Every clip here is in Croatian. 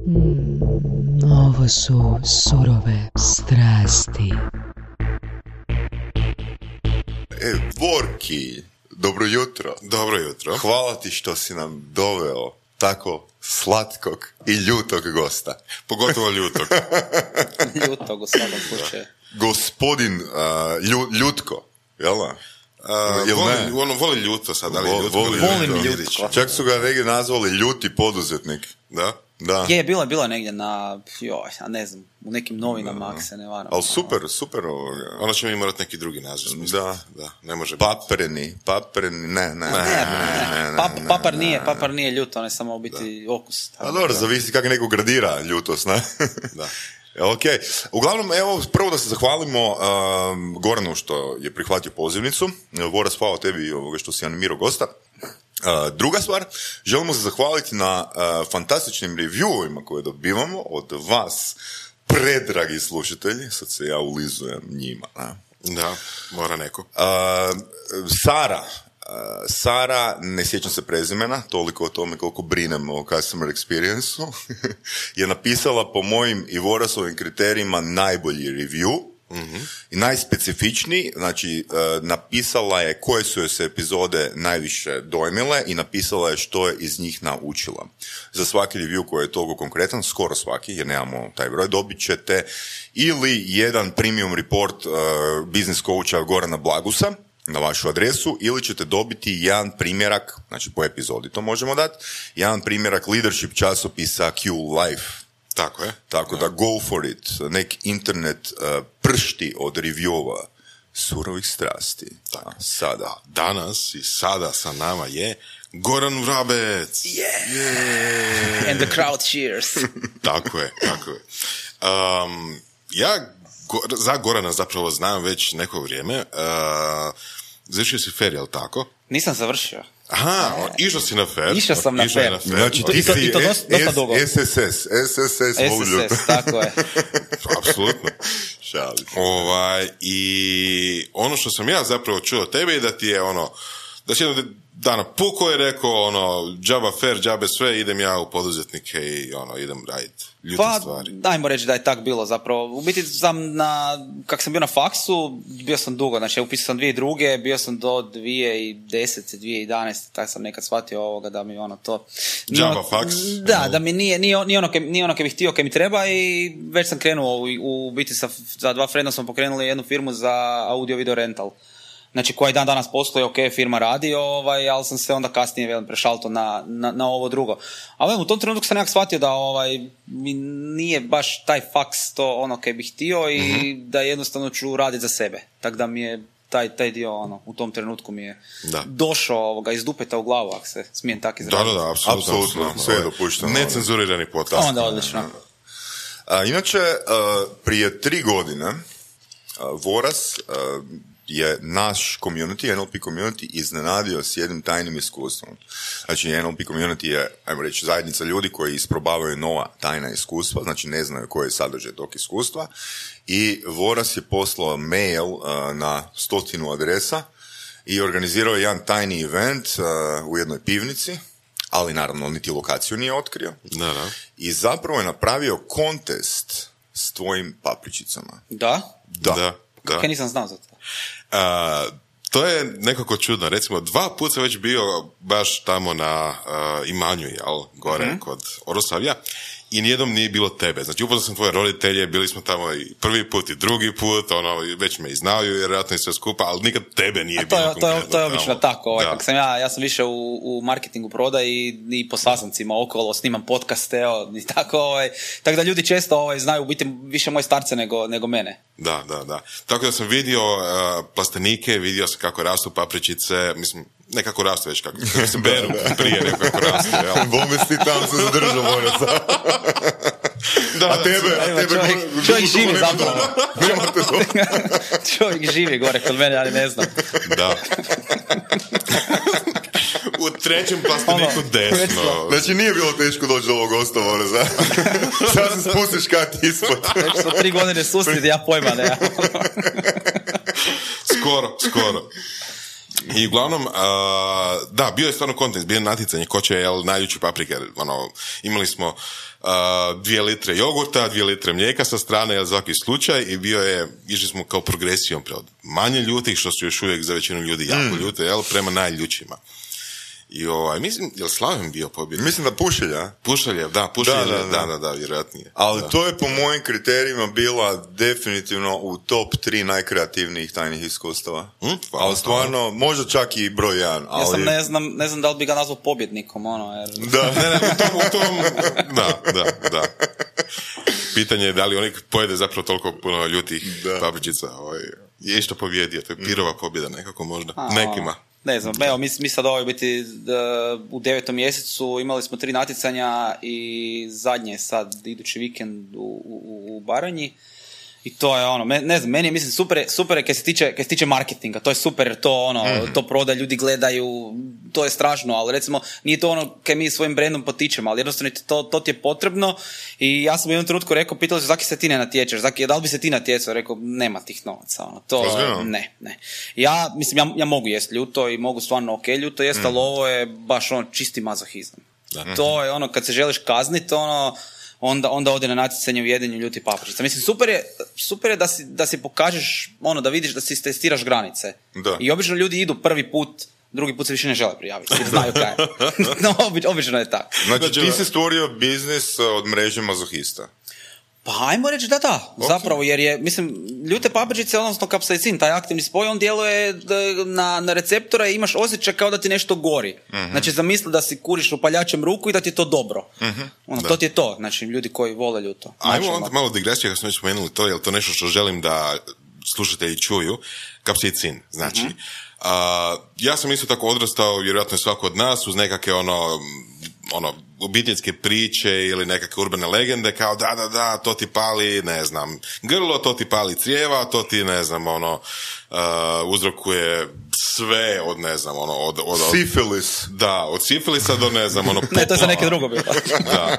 Ovo su surove strasti. Borki, dobro jutro. Dobro jutro. Hvala ti što si nam doveo tako slatkog i ljutog gosta. Pogotovo ljutog. Ljutog u svakom slučaju. Gospodin Ljutko, jel da? Voli ljuto sad, ali Volim ljutko. Čak su ga negdje nazvali ljuti poduzetnik. Da? Da. Je, bila negdje na, ne znam, u nekim novinama, ako se ne varam. Ali super ovoga. Onda ćemo i morati neki drugi naziv. Da, ne može biti. Papreni, ne. Papar nije ljut, on je samo u biti okus. A dobro, zavisi kako neko gradira ljutost, ne? Da. Ok, uglavnom, evo, prvo da se zahvalimo Goranu što je prihvatio pozivnicu. Voras, hvala tebi što si animirao gosta. Druga stvar, želimo se zahvaliti na fantastičnim reviewovima koje dobivamo od vas, predragi slušatelji. Sad se ja ulizujem njima. Da, mora neko. Sara, ne sjećam se prezimena, toliko o tome koliko brinem o customer experience-u, je napisala po mojim i Vorasovim kriterijima najbolji review, i najspecifičniji, znači napisala je koje su joj se epizode najviše dojmile i napisala je što je iz njih naučila. Za svaki review koji je toliko konkretan, skoro svaki, jer nemamo taj broj, dobit ćete ili jedan premium report business coacha Gorana Blagusa na vašu adresu, ili ćete dobiti jedan primjerak, znači po epizodi to možemo dati, jedan primjerak leadership časopisa Q Life. Tako je. Tako da go for it. Nek internet pršti od reviewova surovih strasti. Sada. Danas i sada sa nama je Goran Vrabec. Yeah. And the crowd cheers. Tako je. Ja za Gorana zapravo znam već neko vrijeme. Završio si fer, jel tako? Nisam završio. Aha, išao si na fer. Išao sam na fer. Znači ti si dosta dugo. SSS, tako je. Apsolutno. Šalim. I ono što sam ja zapravo čuo od tebe je da ti je da si jednog dana puko je rekao džaba fer, džabe sve, idem ja u poduzetnike i idem raditi ljute stvari. Dajmo reći da je tak bilo zapravo. U biti kak sam bio na faksu, bio sam dugo, znači upisao sam 2002, bio sam do 2010, 2011, tako sam nekad shvatio da mi to... Džaba faks? Da mi nije ono kaj bih htio, kaj mi treba, i već sam krenuo u biti za dva frenda smo pokrenuli jednu firmu za audio video rental. Znači, koja i dan danas postoji, ok, firma radi, ali sam se onda kasnije prešalto na ovo drugo. Ali u tom trenutku sam nekak shvatio da mi nije baš taj faks to kaj bih htio i da jednostavno ću raditi za sebe. Tako da mi je taj dio u tom trenutku mi je došao iz dupeta u glavu, ako se smijem tako izraziti. Da, apsolutno. Sve je dopušteno. Necenzurirani podcast. Onda odlično. Inače, prije 3 godine Voras je naš community, NLP community, iznenadio s jednim tajnim iskustvom. Znači, NLP community je, ajmo reći, zajednica ljudi koji isprobavaju nova tajna iskustva, znači ne znaju koji je sadržaj tog iskustva, i Voras je poslao mail na 100 adresa i organizirao jedan tajni event u jednoj pivnici, ali naravno niti lokaciju nije otkrio. Da. I zapravo je napravio kontest s tvojim papričicama. Da? Kako nisam znao za to? To je nekako čudno. Recimo, 2 puta sam već bio baš tamo na imanju, gore kod Oroslavlja, i nijednom nije bilo tebe. Znači, upoznao sam tvoje roditelje, bili smo tamo i prvi put i drugi put, već me i znaju, vjerojatno i sve skupa, ali nikad tebe nije bilo konkretno. To je obično tako. Ja sam više u marketingu prodaji i po sastancima okolo, snimam podcaste, i tako. Tako da ljudi često znaju biti više moje starce nego mene. Da. Tako da sam vidio plastenike, vidio sam kako rastu papričice, mislim, nekako rastu već kako se beru prije nekako rastu. Bome si tamo se zadržao, Voraca. A tebe čovjek živi zapravo. Čovjek živi gore kod mene, ali ne znam. Da. U 3. plasteniku desno. Znači nije bilo teško doći do ovog gosta, Voraca. Sad se spustiš kat ispod. Već su 3 godine susjedi, ja pojma ne. Skoro. I uglavnom, da, bio je stvarno kontest, bio je natjecanje ko će najljući paprike. Imali smo 2 litre jogurta, 2 litre mlijeka sa strane, za svaki slučaj, i išli smo kao progresijom od manje ljutih, što su još uvijek za većinu ljudi jako ljute, prema najljućima. I mislim, je li Slaven bio pobjednik? Mislim da Pušelja. Pušeljev, da, vjerojatnije. Ali to je po mojim kriterijima bila definitivno u top 3 najkreativnijih tajnih iskustava. Ali stvarno, možda čak i broj 1. Ali... Ja sam ne znam da li bi ga nazvao pobjednikom, jer... Da. u tom, da. Pitanje je da li oni pojede zapravo toliko puno ljutih papričica. Je što pobjedio, to je pirova pobjeda nekako možda. Nekima. Ne znam, evo, mi sad biti u 9. mjesecu imali smo 3 natjecanja i zadnje sad idući vikend u Baranji. I to je ne znam, meni je mislim super je kad se tiče marketinga, to je super jer to to prodaje, ljudi gledaju, to je strašno, ali recimo nije to kaj mi svojim brendom potičemo, ali jednostavno to ti je potrebno. I ja sam u jednom trenutku rekao, pitali su Zaki se ti ne natječeš, Zaki, da li bi se ti natjecao? Rekao, nema tih novaca, ne. Ja mislim, ja mogu jest ljuto i mogu stvarno ljuto jest, ali ovo je baš čisti mazohizam. To je kad se želiš kazniti, onda ode na natjecanje u jedenju ljuti papričica. Mislim, super je da si pokažeš, da vidiš da si testiraš granice. Da. I obično ljudi idu prvi put, drugi put se više ne žele prijaviti, jer znaju kaj je. No, obično je tako. Znači, ti si stvorio biznis od mreže mazohista. Pa ajmo reći da, zapravo, jer je, mislim, ljute papričice, odnosno kapsaicin, taj aktivni spoj, on djeluje na receptora i imaš osjećaj kao da ti nešto gori. Uh-huh. Znači, zamisli da si kuriš upaljačem ruku i da ti je to dobro. Uh-huh. To ti je to, znači, ljudi koji vole ljuto. Ajmo onda malo digresija, kako smo već spomenuli to, je to nešto što želim da slušatelji čuju, kapsaicin, znači. Ja sam isto tako odrastao, vjerojatno je svako od nas, uz nekakve obiteljske priče ili nekakve urbane legende, kao da, to ti pali, ne znam, grlo, to ti pali crijeva, to ti, ne znam, uzrokuje sve od, ne znam, od sifilis. Da, od sifilisa do, ne znam, popova. Ne, to je za neke drugo bilo. Da.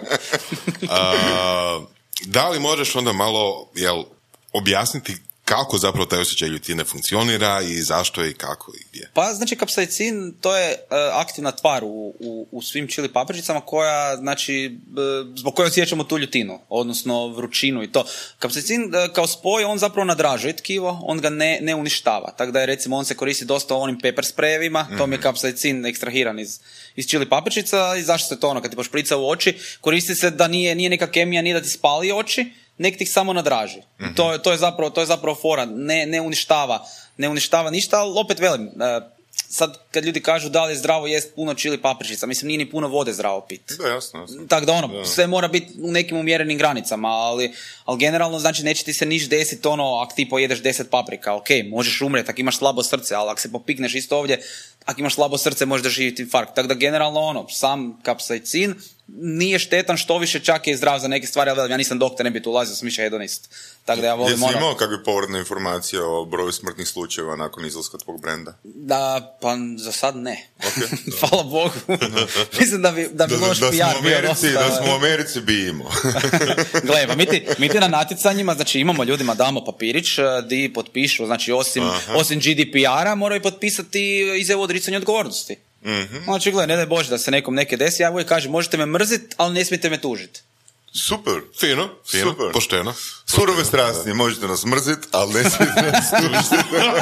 Da li možeš onda malo, objasniti kako zapravo taj osjećaj ljutine funkcionira i zašto i kako i gdje? Pa, znači, kapsaicin, to je aktivna tvar u svim čili papričicama koja, znači, zbog koje osjećamo tu ljutinu, odnosno vrućinu i to. Kapsaicin kao spoj, on zapravo nadražuje tkivo, on ga ne uništava. Tako da je, recimo, on se koristi dosta u onim pepper sprejevima, to mi je kapsaicin ekstrahiran iz čili papričica. I zašto se to kad ti pošprica u oči, koristi se da nije neka kemija, nije da ti spali oči, nek ti samo nadraži. Mm-hmm. To je zapravo fora, ne uništava ništa, ali opet velim, sad kad ljudi kažu da li je zdravo jest puno čili papričica, mislim nije ni puno vode zdravo piti. Da, jasno. Tako da sve mora biti u nekim umjerenim granicama, ali generalno znači neće ti se niš desiti ako ti pojedeš 10 paprika, ok, možeš umreti ako imaš slabo srce, ali ako se popikneš isto ovdje, ako imaš slabo srce možeš doživjeti infarkt. Tako da generalno sam kapsaicin nije štetan, što više čak je zdrav za neke stvari, ali ja nisam doktor, ne bi tu ulazio, sam više hedonist. Tako da ja volim Jesi imao kakve povratne informacije o broju smrtnih slučajeva nakon izlaska tvog brenda? Da, pa za sad ne. Okay, hvala Bogu. Mislim da bi loš PR bio dosta. Da smo u Americi bi imao. Gle, pa mi ti na natjecanjima, znači imamo ljudima, damo papirić, di potpišu, znači osim GDPR-a moraju potpisati izjavu o odricanju odgovornosti. Mm-hmm. Znači, gledaj, ne daj Bože da se nekom neke desi, ja uvijek kažem, možete me mrziti, ali ne smijete me tužiti. Super. Fino, super. Pošteno. Surove strasti, možete nas mrziti, ali ne smijete nas tužiti.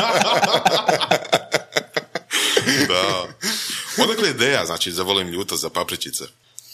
Da. Odakle ideja, znači, za volim ljuto, za papričice?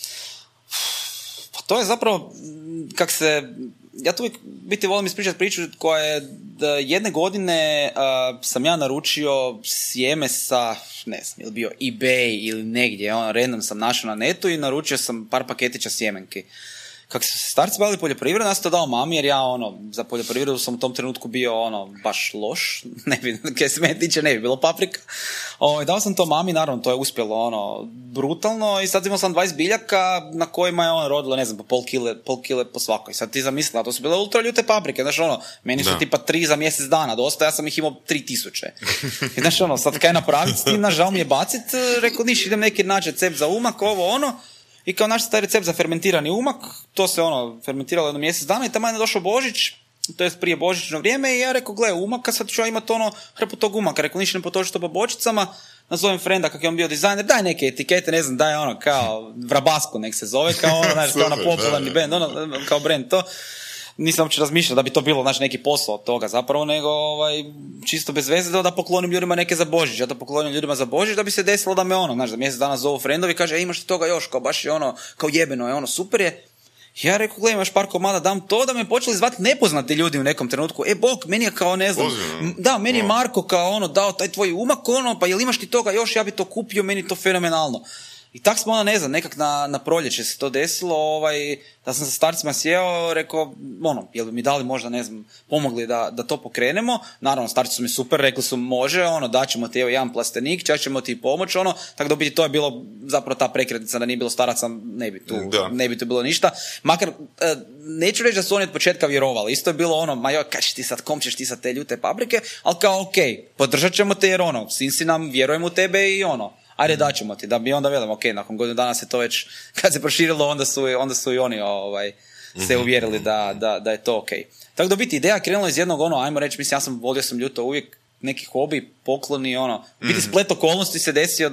Pa to je zapravo, ja tu uvijek biti volim ispričati priču koja je da jedne godine sam ja naručio sjeme sa, ne znam, ili bio eBay ili negdje, random sam našao na netu i naručio sam par paketića sjemenki. Kako su se starci bavili poljoprivredom, ja sam to dao mami, jer ja za poljoprivredu sam u tom trenutku bio baš loš, ne bi, kaj se mene tiče, ne bi bilo paprika. Dao sam to mami, naravno to je uspjelo brutalno i sad imao sam 20 biljaka na kojima je rodilo, ne znam, po pol kile po svakoj. Sad ti zamislila, to su bile ultra ljute paprike, znaš meni su tipa 3 za mjesec dana dosta, ja sam ih imao 3000. I znaš sad kaj napraviti s tim, žao mi je bacit, rekao niš, idem neki naći recept za umak, i kao našli taj recept za fermentirani umak, to se fermentiralo jedno mjesec dana i tamo je došao Božić to jest prije božićno vrijeme, i ja rekao, gle, umaka, sad ću ja imat hrpu tog umaka, rekao, ništa ne potroši to po bočicama, nazovem frenda kak je on bio dizajner, daj neke etikete, ne znam, daj kao Vrabasco nek se zove, kao znaš, kao popularni band, kao brand, to. Nisam uopće razmišljao da bi to bilo neki posao od toga zapravo, nego čisto bez veze da poklonim ljudima neke za Božić. Ja to poklonim ljudima za Božić da bi se desilo da me da mjesec dana zovu frendovi i kaže, imaš ti toga još, kao baš je kao jebeno je, super je. Ja rekao, gledaj, imaš par komada, dam to, da me počeli zvati nepoznati ljudi u nekom trenutku. Bog, meni je kao, ne znam, da, meni je Marko kao dao taj tvoj umak, pa jel imaš ti toga još, ja bi to kupio, meni to fenomenalno. I tak smo ne znam, nekak na proljeće se to desilo, da sam sa starcima sjeo, rekao, jel bi mi dali možda, ne znam, pomogli da to pokrenemo. Naravno, starci su mi super, rekli su, može, daćemo ti jedan plastenik, čak ćemo ti pomoć, tako da biti to je bilo zapravo ta prekretnica, da nije bilo staraca, ne bi tu bilo ništa. Makar, neću reći da su oni od početka vjerovali, isto je bilo ma joj, kaj ćeš ti sad, kom ćeš ti sad te ljute paprike, ali kao, okej, podržat ćemo te jer sin si nam, vjerujemo u tebe i ajde daćemo ti, da bi onda velim, ok, nakon godinu dana se to već, kad se proširilo, onda su i oni se uvjerili da je to ok. Tako da biti ideja krenula iz jednog ajmo reći, mislim, volio sam ljuto uvijek neki hobi, pokloni, biti splet okolnosti se desio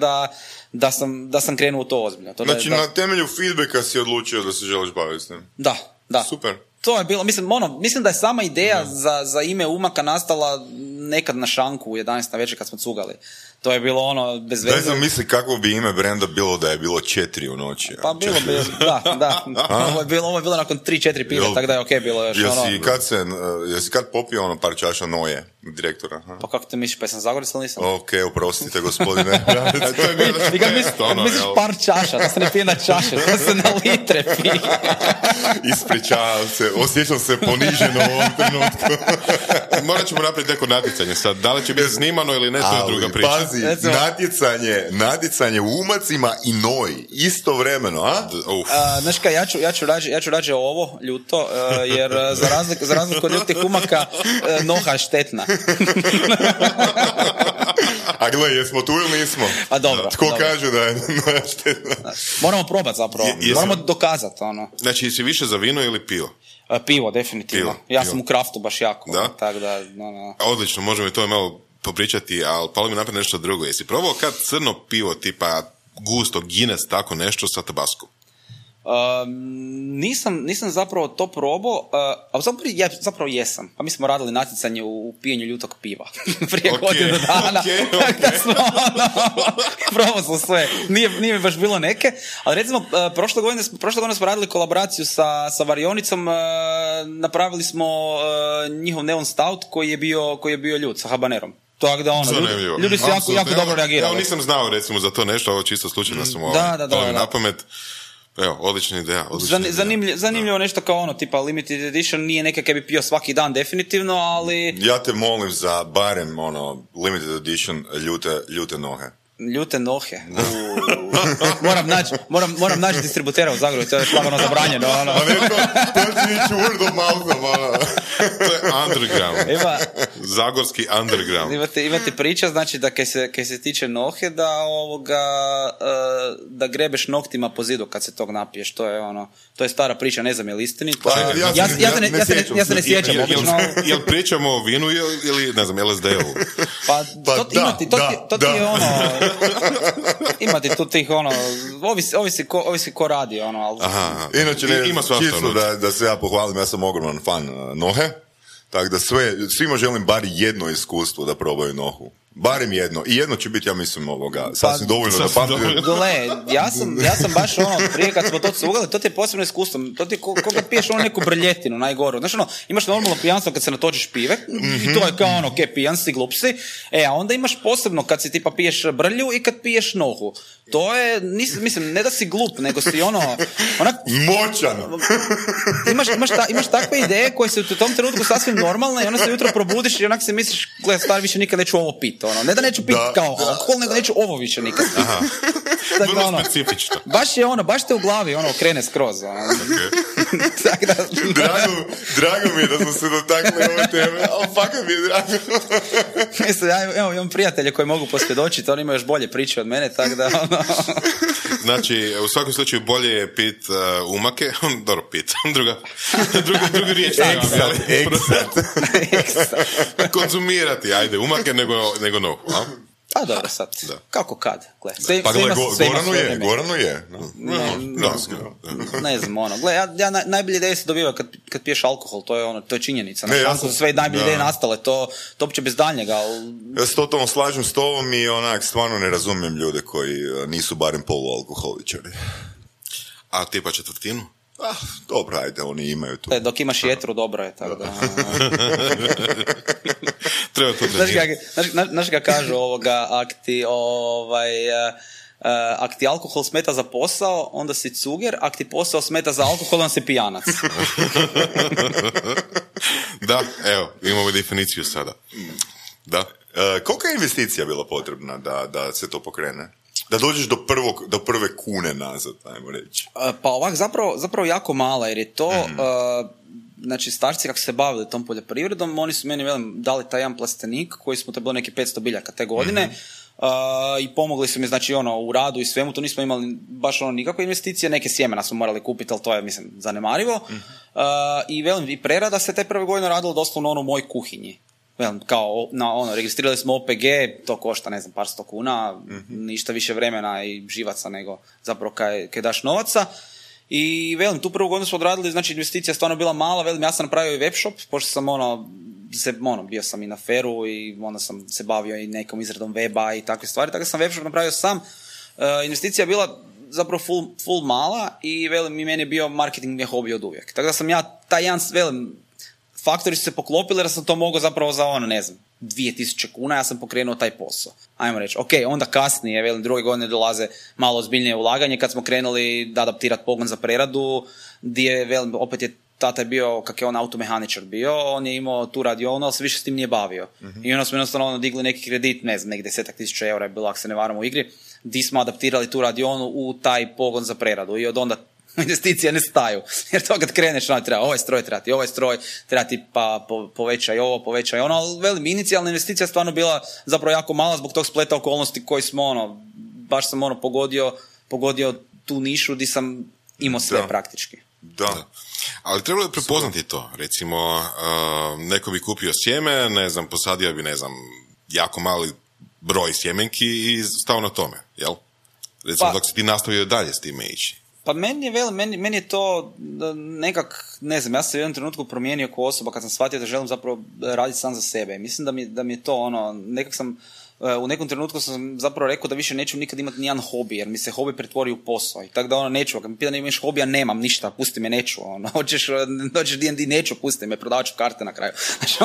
da sam krenuo u to ozbiljno. Znači, na temelju feedbacka si odlučio da se želiš baviti s tim? Da. Super. To je bilo, mislim da je sama ideja za ime umaka nastala nekad na šanku u 11 na večer kad smo cugali. To je bilo bez veze. Daj sam misli kako bi ime brenda bilo da je bilo 4 u noći. Pa bilo bi, da. Ovo je bilo nakon 3-4 piva, tako da je okej bilo još. Jesi kad popio par čaša noje direktora? Pa kako te misliš, pa sam Zagorec ili nisam? Okej, oprostite gospodine. I kad misliš par čaša, to se ne pije na čaše, to se na litre pije. Ispričavam se, osjećam se poniženo u ovom trenutku. Morat ćemo napraviti neko natjecanje sad, da li će biti snimano ili ne, to je druga priča. Pazi, natjecanje u umacima i noji, istovremeno, a? Znaš kaj, ja ću rađe ovo ljuto, jer za razliku od ljutih umaka, noha je štetna. A gle, jesmo tu ili nismo? Pa dobro. Tko kaže da je noja štetna? Moramo probati zapravo, moramo dokazati. Znači, jesi više za vino ili pivo? Pivo, definitivno. Ja sam u kraftu baš jako. Da? Tak da, Odlično, možemo i to malo popričati, ali palo mi napred nešto drugo. Jesi probao kad crno pivo tipa gusto, Guinness, tako nešto sa tabaskom? Nisam zapravo to probao, a ja zapravo jesam. Pa mi smo radili natjecanje u pijenju ljutog piva prije godinu dana. Probao sam sve. Nije mi baš bilo neke, ali recimo prošle godine smo radili kolaboraciju sa Varionicom, napravili smo njihov Neon Stout koji je bio ljut sa habanerom. Tako da ljudi su jako dobro reagirali. Ja nisam znao recimo za to nešto, ovo čisto slučajno sam na pamet. Evo, odlična ideja. Zanimljivo nešto kao tipa limited edition, nije neka kaj bi pio svaki dan definitivno, ali... Ja te molim za barem limited edition ljute nohe. Ljute nohe. Moram naći distributera u Zagrebu, to je slagano zabranjeno. A ne, to će ići word of mouth. To je underground. Zagorski underground. Imate priča, znači da kaj se tiče nohe, da grebeš noktima po zidu kad se tog napiješ. To je stara priča, ne znam je li istinito. Ja se ne sjećam. Jel pričamo o vinu ili ne znam, LSD-u? Pa to ti je imate tu tih ovisi ko radi ali... Inače čisto da se ja pohvalim, ja sam ogroman fan nohe, tako da svima želim bar jedno iskustvo da probaju nohu. Barem jedno. I jedno će biti, ja mislim, sasvim dovoljno da pamtim. Dole, ja sam baš prije kad smo to cugali, to ti je posebno iskustvo. To ti je koga piješ neku brljetinu, najgoru. Znaš imaš normalno pijanstvo kad se natočiš pive, i to je kao pijan si, glup si. A onda imaš posebno kad si tipa piješ brlju i kad piješ nohu. To je, mislim, ne da si glup, nego si moćan! Imaš takve ideje koje su u tom trenutku sasvim normalne i onda se jutro probudiš i onak se misliš, gleda, stvar, više nikad neću ovo piti. ono. Ne da neću piti kao alkohol, nego neću ovo više nikad. Tako, vrlo ono, specifično. baš te u glavi, ono, krene skroz. Ono. Tako da, Drago mi je da smo se dotakli ove teme, ali fakat mi je drago. mislim, ja imam prijatelje koji mogu posvjedočiti, oni imaju još bolje priče od mene, tako da, ono... Znači, u svakom slučaju bolje je pit umake, dobro pit, druga riječ. Konzumirati, ajde, umake nego nohu, a? A dobro, sad, Da. kako kad? Gle, Pa gle, sve Goranu je. Ne znam, ono, gle, ja najbolje ideje se dobiva kad piješ alkohol, to je činjenica. Ne, ja su sve najbolje ideje nastale, to uopće bez daljnjega, ali... Ja se totalno slažem s tobom i onak stvarno ne razumijem ljude koji nisu barem polualkoholičari. A tipa četvrtinu? Dobro, ajde, oni imaju tu. Dok imaš jetru, dobro je, tako da... Treba to trenirati. Znaš ga kažu ovoga, ak ti alkohol smeta za posao, onda si cuger, ak ti posao smeta za alkohol, onda si pijanac. Da, evo, imamo definiciju sada. Da. Kolika je investicija bila potrebna da se to pokrene? Da dođeš do prve kune nazad, ajmo reći. Pa ovak, zapravo jako mala, jer je to... Znači, starci kako se bavili tom poljoprivredom, oni su meni dali taj jedan plastenik koji smo trebali neki 500 biljaka te godine i pomogli su mi, znači, u radu i svemu, to nismo imali baš nikakve investicije, neke sjemena smo morali kupiti, ali to je, mislim, zanemarivo. I prerada se te prve godine radilo doslovno u mojoj kuhinji. Kao, registrirali smo OPG, to košta, ne znam, par sto kuna, ništa više vremena i živaca nego zapravo kaj daš novaca. I tu prvu godinu smo odradili, znači investicija je stvarno bila mala, ja sam napravio i web shop, pošto sam bio sam i na feru i onda sam se bavio i nekom izradom weba i takve stvari, tako da sam web shop napravio sam. Investicija je bila zapravo full mala i meni je bio marketing je hobi od uvijek. Tako da sam ja taj jedan, faktori su se poklopili jer sam to mogao zapravo za 2000 kuna, ja sam pokrenuo taj posao. Ajmo reći, ok, onda kasnije, druge godine dolaze malo ozbiljnije ulaganje, kad smo krenuli adaptirati pogon za preradu, gdje, opet je tata je bio, kak je on automehaničar bio, on je imao tu radionu, ali se više s tim nije bavio. I onda smo jednostavno digli neki kredit, ne znam, neki 10.000 eura je bilo, ako se ne varam u igri, gdje smo adaptirali tu radionu u taj pogon za preradu i od onda investicije ne staju, jer to kad kreneš, treba ovaj stroj, treba ti pa povećaj ovo, povećaj ono, ali inicijalna investicija stvarno bila zapravo jako mala zbog tog spleta okolnosti koji smo, baš sam pogodio tu nišu gdje sam imao sve praktički. Da. Ali trebalo je prepoznati to, recimo, neko bi kupio sjeme, ne znam, posadio bi, ne znam, jako mali broj sjemenki i stao na tome, jel? Recimo, dok si ti nastavio dalje s time ići. Pa meni je to nekak, ne znam, ja sam se u jednom trenutku promijenio kao osoba kad sam shvatio da želim zapravo raditi sam za sebe. Mislim da mi je to nekak sam, u nekom trenutku sam zapravo rekao da više neću nikad imati nijedan hobi, jer mi se hobi pretvori u posao. I tako da neću, kad mi pita da imaš hobija, nemam ništa, pusti me, neću. Hoćeš D&D, neću, pusti me, prodavat ću karte na kraju.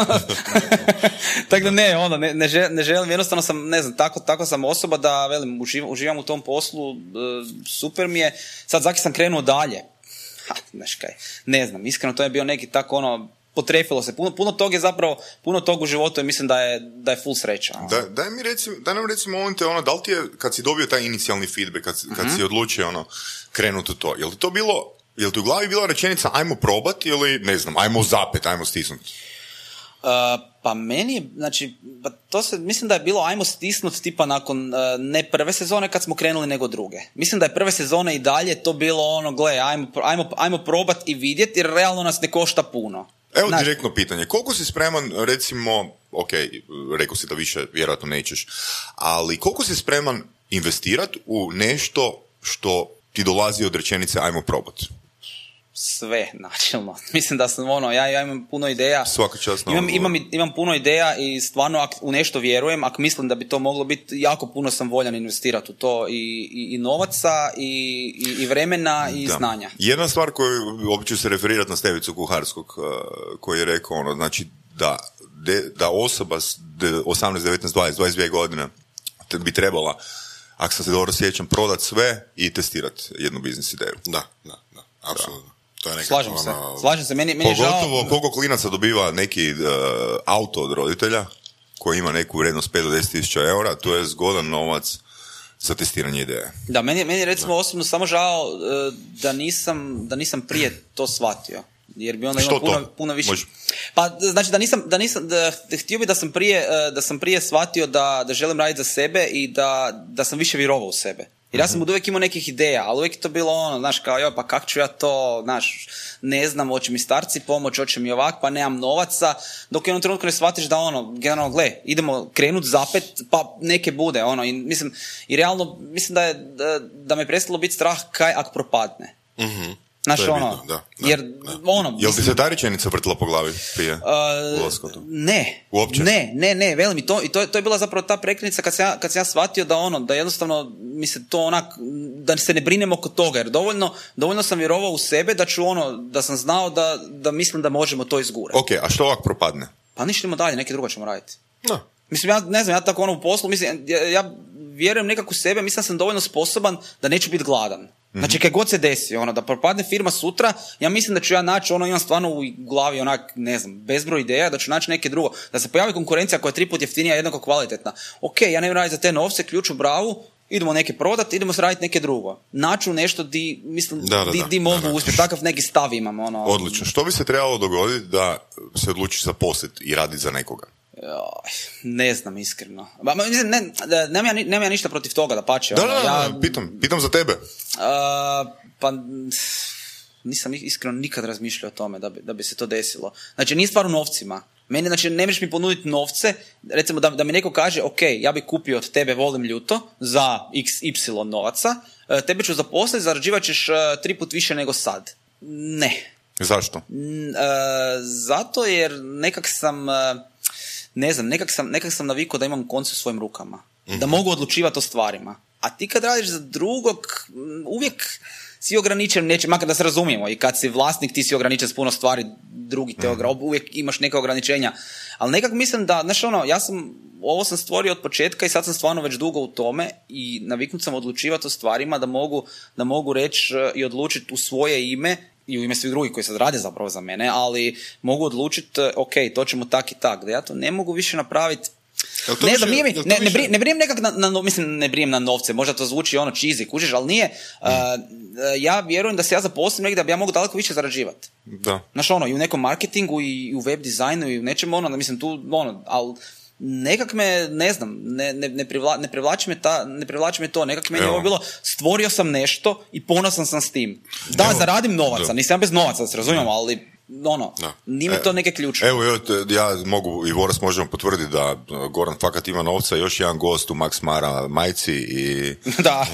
Tako da ne želim, jednostavno sam, ne znam, tako sam osoba da, uživam u tom poslu, super mi je. Sad zaki sam krenuo dalje. Znaš kaj, ne znam, iskreno to je bio neki tako potrefilo se. Puno tog je zapravo, puno tog u životu je, mislim da je full sreća. Daj nam recimo momente, da li ti je, kad si dobio taj inicijalni feedback, kad si odlučio krenuti u to, je li to bilo, je li ti u glavi bila rečenica ajmo probati ili ne znam, ajmo zapet, ajmo stisnuti? Pa meni, znači, mislim da je bilo ajmo stisnuti tipa nakon ne prve sezone kad smo krenuli nego druge. Mislim da je prve sezone i dalje to bilo gle, ajmo probati i vidjeti jer realno nas ne košta puno. Evo direktno pitanje, koliko si spreman, recimo, ok, rekao si da više vjerojatno nećeš, ali koliko si spreman investirati u nešto što ti dolazi od rečenice ajmo probati? Sve, načelno. Mislim da sam ja imam puno ideja. Svaka čast na imam puno ideja i stvarno ako u nešto vjerujem, ako mislim da bi to moglo biti, jako puno sam voljan investirati u to i novaca i vremena i znanja. Jedna stvar koju uopće se referirati na Stevicu Kuharskog koji je rekao, znači da osoba s 18, 19, 20, 22 godine bi trebala, ako sam se dobro sjećam, prodati sve i testirati jednu biznis ideju. Da, apsolutno. Slažem se. Meni pogotovo koliko klinaca dobiva neki auto od roditelja koji ima neku vrijednost 5 do 10 tisuća eura, to je zgodan novac za testiranje ideje. Da, meni je recimo osobno samo žao da nisam prije to shvatio. Jer bi onda imao puno više. Može. Pa znači htio bi da sam prije shvatio da želim raditi za sebe i da sam više vjerovao u sebe. Jer ja sam uvijek imao nekih ideja, ali uvijek je to bilo ono, znaš, kao joj, pa kak ću ja to, znaš, ne znam, hoće mi starci pomoć, hoće mi ovak, pa nemam novaca, dok u jednom trenutku ne shvatiš da ono, generalno, gle, idemo krenut zapet, pa neke bude, ono, i realno, mislim da me prestalo biti strah kaj ak propadne. Znaš, ono, jer, ono... Jel ti se ta rečenica vrtila po glavi prije ulaska u to? Ne. Uopće? Ne, velim, i to je bila zapravo ta prekretnica kad sam ja shvatio da jednostavno mi se to onak, da se ne brinem oko toga, jer dovoljno sam vjerovao u sebe da sam znao da mislim da možemo to izgurati. Ok, a što ovak propadne? Pa ništa idemo dalje, neke drugo ćemo raditi. No. Mislim, ja ne znam, ja tako u poslu, mislim, ja vjerujem nekako u sebe, mislim da sam dovoljno sposoban da neću biti gladan. Znači, kaj god se desi, da propadne firma sutra, ja mislim da ću ja naći, imam stvarno u glavi, ne znam, bezbroj ideja, da ću naći neke drugo. Da se pojavi konkurencija koja je 3 puta jeftinija, jednako kvalitetna. Ok, ja ne radim za te novce, ključ u bravu, idemo neke prodati, idemo se raditi neke drugo. Naću nešto di mogu uspjeti, takav neki stav imam. Odlično. Što bi se trebalo dogoditi da se odlučiš zaposliti i raditi za nekoga? Ne znam, iskreno. Nemam ja ništa protiv toga, da pače. Pitam za tebe. Pa nisam iskreno nikad razmišljao o tome da bi se to desilo. Znači, nije stvar u novcima. Meni, znači, ne možeš mi ponuditi novce, recimo da mi neko kaže, ok, ja bi kupio od tebe, volim ljuto, za XY novaca, tebe ću zaposliti, zarađivat ćeš 3 put više nego sad. Ne. Zašto? Zato jer nekak sam navikao da imam konce u svojim rukama. Da mogu odlučivati o stvarima. A ti kad radiš za drugog, uvijek si ograničen nečem, makar da se razumijemo. I kad si vlasnik, ti si ograničen s puno stvari, drugi te uvijek imaš neka ograničenja. Ali nekak mislim da, znaš ovo sam stvorio od početka i sad sam stvarno već dugo u tome i naviknut sam odlučivati o stvarima da mogu reći i odlučiti u svoje ime i u ime svih drugih koji sad rade zapravo za mene, ali mogu odlučiti, ok, to ćemo tak i tak, da ja to ne mogu više napraviti. Ne znam, ne brijem nekak ne brijem na novce, možda to zvuči cheesy, kužiš, ali nije, ja vjerujem da se ja zaposlim negdje da bi ja mogu daleko više zarađivati. Da. Znaš, i u nekom marketingu i u web dizajnu i u nečem, ali nekak me, ne znam, ne privlači me to, nekak meni je ovo bilo, stvorio sam nešto i ponosan sam s tim. Da, zaradim novaca, nisam bez novaca, da se razumijemo, ali nije to neke ključe. Evo, ja mogu, i Voras možemo potvrditi da Goran fakat ima novca, još jedan gost u Max Mara majici i... Da.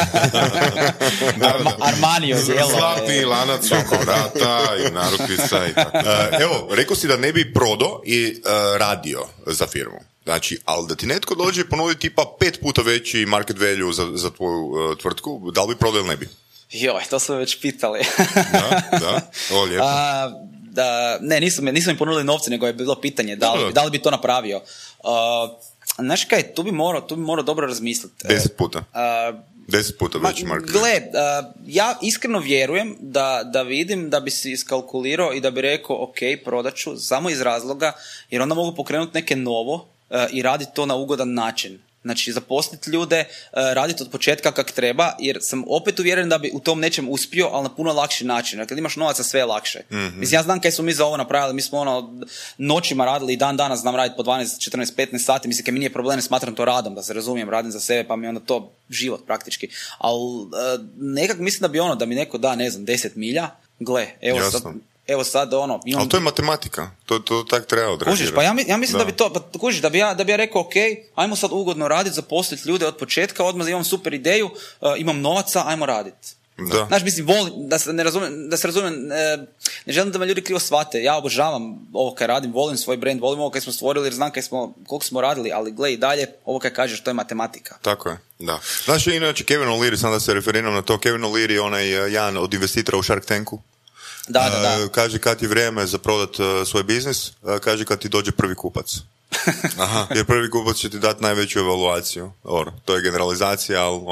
Armani odjelo. Zlatni lanac oko vrata i narukvica i tako. Evo, rekao si da ne bi prodao i radio za firmu. Znači, ali da ti netko dođe i ponudi tipa 5 puta veći market value za tvoju tvrtku, da li bi prodao ili ne bi? Joj, to su me već pitali. Da, ovo lijepo. Ne, nisu mi ponudili novce, nego je bilo pitanje da li bi to napravio. Znaš kaj, tu bi morao dobro razmisliti. 10 puta. 10 puta veći market. Gle, ja iskreno vjerujem da vidim da bi si iskalkulirao i da bi rekao, ok, prodat ću, samo iz razloga, jer onda mogu pokrenuti neke novo i raditi to na ugodan način. Znači, zaposliti ljude, raditi od početka kak treba, jer sam opet uvjeren da bi u tom nečem uspio, ali na puno lakši način. Kad imaš novaca, sve je lakše. Mm-hmm. Mislim, ja znam kaj smo mi za ovo napravili, mi smo noćima radili i dan danas znam raditi po 12, 14, 15 sati, mislim, kaj mi nije problem, ne smatram to radom, da se razumijem, radim za sebe, pa mi onda to život praktički. Ali nekak mislim da mi neko da, ne znam, 10 milja, gle, evo sad imam... Ali to je matematika, to tak treba odrađivati. Kužiš, pa ja mislim da bi to, kužiš, da bi ja rekao, ok, ajmo sad ugodno raditi, zaposliti ljude od početka, odmah imam super ideju, imam novaca, ajmo raditi. Da. Znaš, mislim, volim, da se razumem, ne želim da me ljudi krivo shvate, ja obožavam ovo kaj radim, volim svoj brand, volim ovo kaj smo stvorili, jer znam koliko smo radili, ali gle i dalje, ovo kaj kažeš, to je matematika. Tako je, da. Znaš, inače, Kevin O'Leary, sam da se referiram na to, Kevin O'Leary je onaj jedan od investitora u Shark Tanku. Da. Kaže kad je vrijeme za prodat svoj biznis, kaže kad ti dođe prvi kupac. Aha. Jer prvi kupac će ti dati najveću evaluaciju. To je generalizacija, ali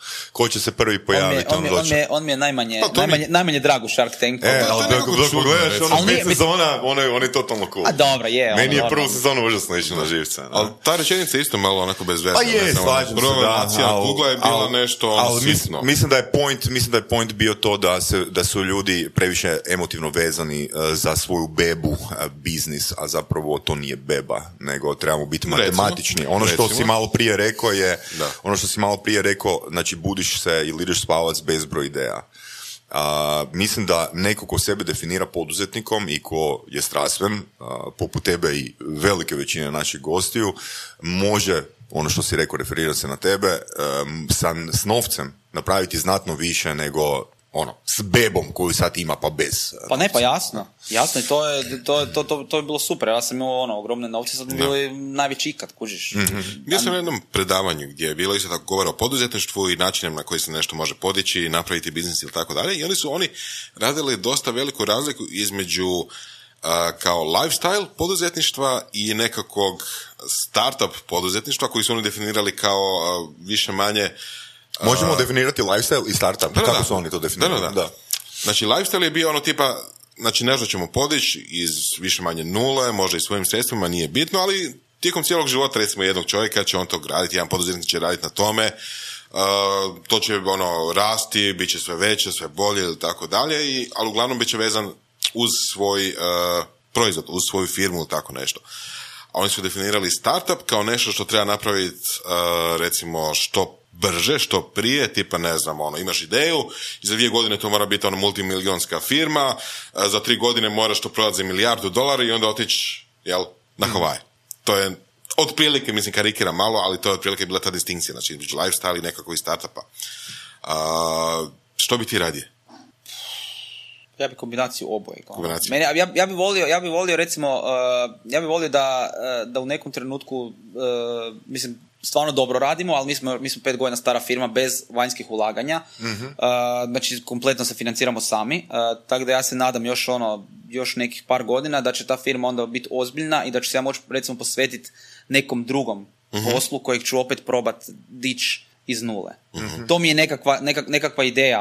Ko će se prvi pojaviti, on mi je najmanje drag u Shark Tanku. Ali dok pogledaš ono 5 sezona, on je totalno cool. A dobro, je. Meni je prvu sezonu užasno išlo na živce. Ali ta rečenica isto malo onako bez veze. Pa je, slažem se, da. Google je bila nešto sitno. Mislim da je point bio to da su ljudi previše emotivno vezani za svoju bebu biznis, a zapravo to nije beba, nego trebamo biti matematični. Ono što si malo prije rekao, znači budiš se ili ideš spavac bezbroj ideja. Mislim da neko ko sebe definira poduzetnikom i ko je strastven, poput tebe i velike većine naših gostiju, može, ono što si rekao, referira se na tebe, s novcem napraviti znatno više nego s bebom koju sad ima pa bez. Pa ne, pa jasno i to je bilo super. Ja sam imao ogromne novce, sad bili najveći ikad, kužiš. Mm-hmm. Bio sam na jednom predavanju gdje je bilo isto tako govora o poduzetništvu i načinem na koji se nešto može podići, napraviti biznis ili tako dalje. I oni radili dosta veliku razliku između kao lifestyle poduzetništva i nekakvog startup poduzetništva koji su oni definirali kao više manje. Možemo definirati lifestyle i startup. Kako su oni to definirali? Da. Znači, lifestyle je bio tipa, znači nešto ćemo podići iz više manje nule, možda i svojim sredstvima, nije bitno, ali tijekom cijelog života, recimo, jednog čovjeka će on to graditi, jedan poduzetnik će raditi na tome, to će rasti, bit će sve veće, sve bolje ili tako dalje, ali uglavnom bit će vezan uz svoj proizvod, uz svoju firmu ili tako nešto. A oni su definirali startup kao nešto što treba napraviti, recimo, što brže, što prije, tipa ne znam, imaš ideju i za 2 godine to mora biti multimilionska firma, za 3 godine moraš to prodati za $1 milijardu i onda otići, na Havaje. To je otprilike, mislim, karikiram malo, ali to je otprilike bila ta distinkcija, znači između lifestyle i nekako i startupa. Što bi ti radije? Ja bi kombinaciju oboje. Meni, ja bi volio recimo, ja bi volio da u nekom trenutku, mislim, stvarno dobro radimo, ali mi smo 5 godina stara firma bez vanjskih ulaganja, znači kompletno se financiramo sami, tako da ja se nadam još nekih par godina da će ta firma onda biti ozbiljna i da ću se ja moći recimo posvetiti nekom drugom poslu kojeg ću opet probat dići iz nule. To mi je nekakva ideja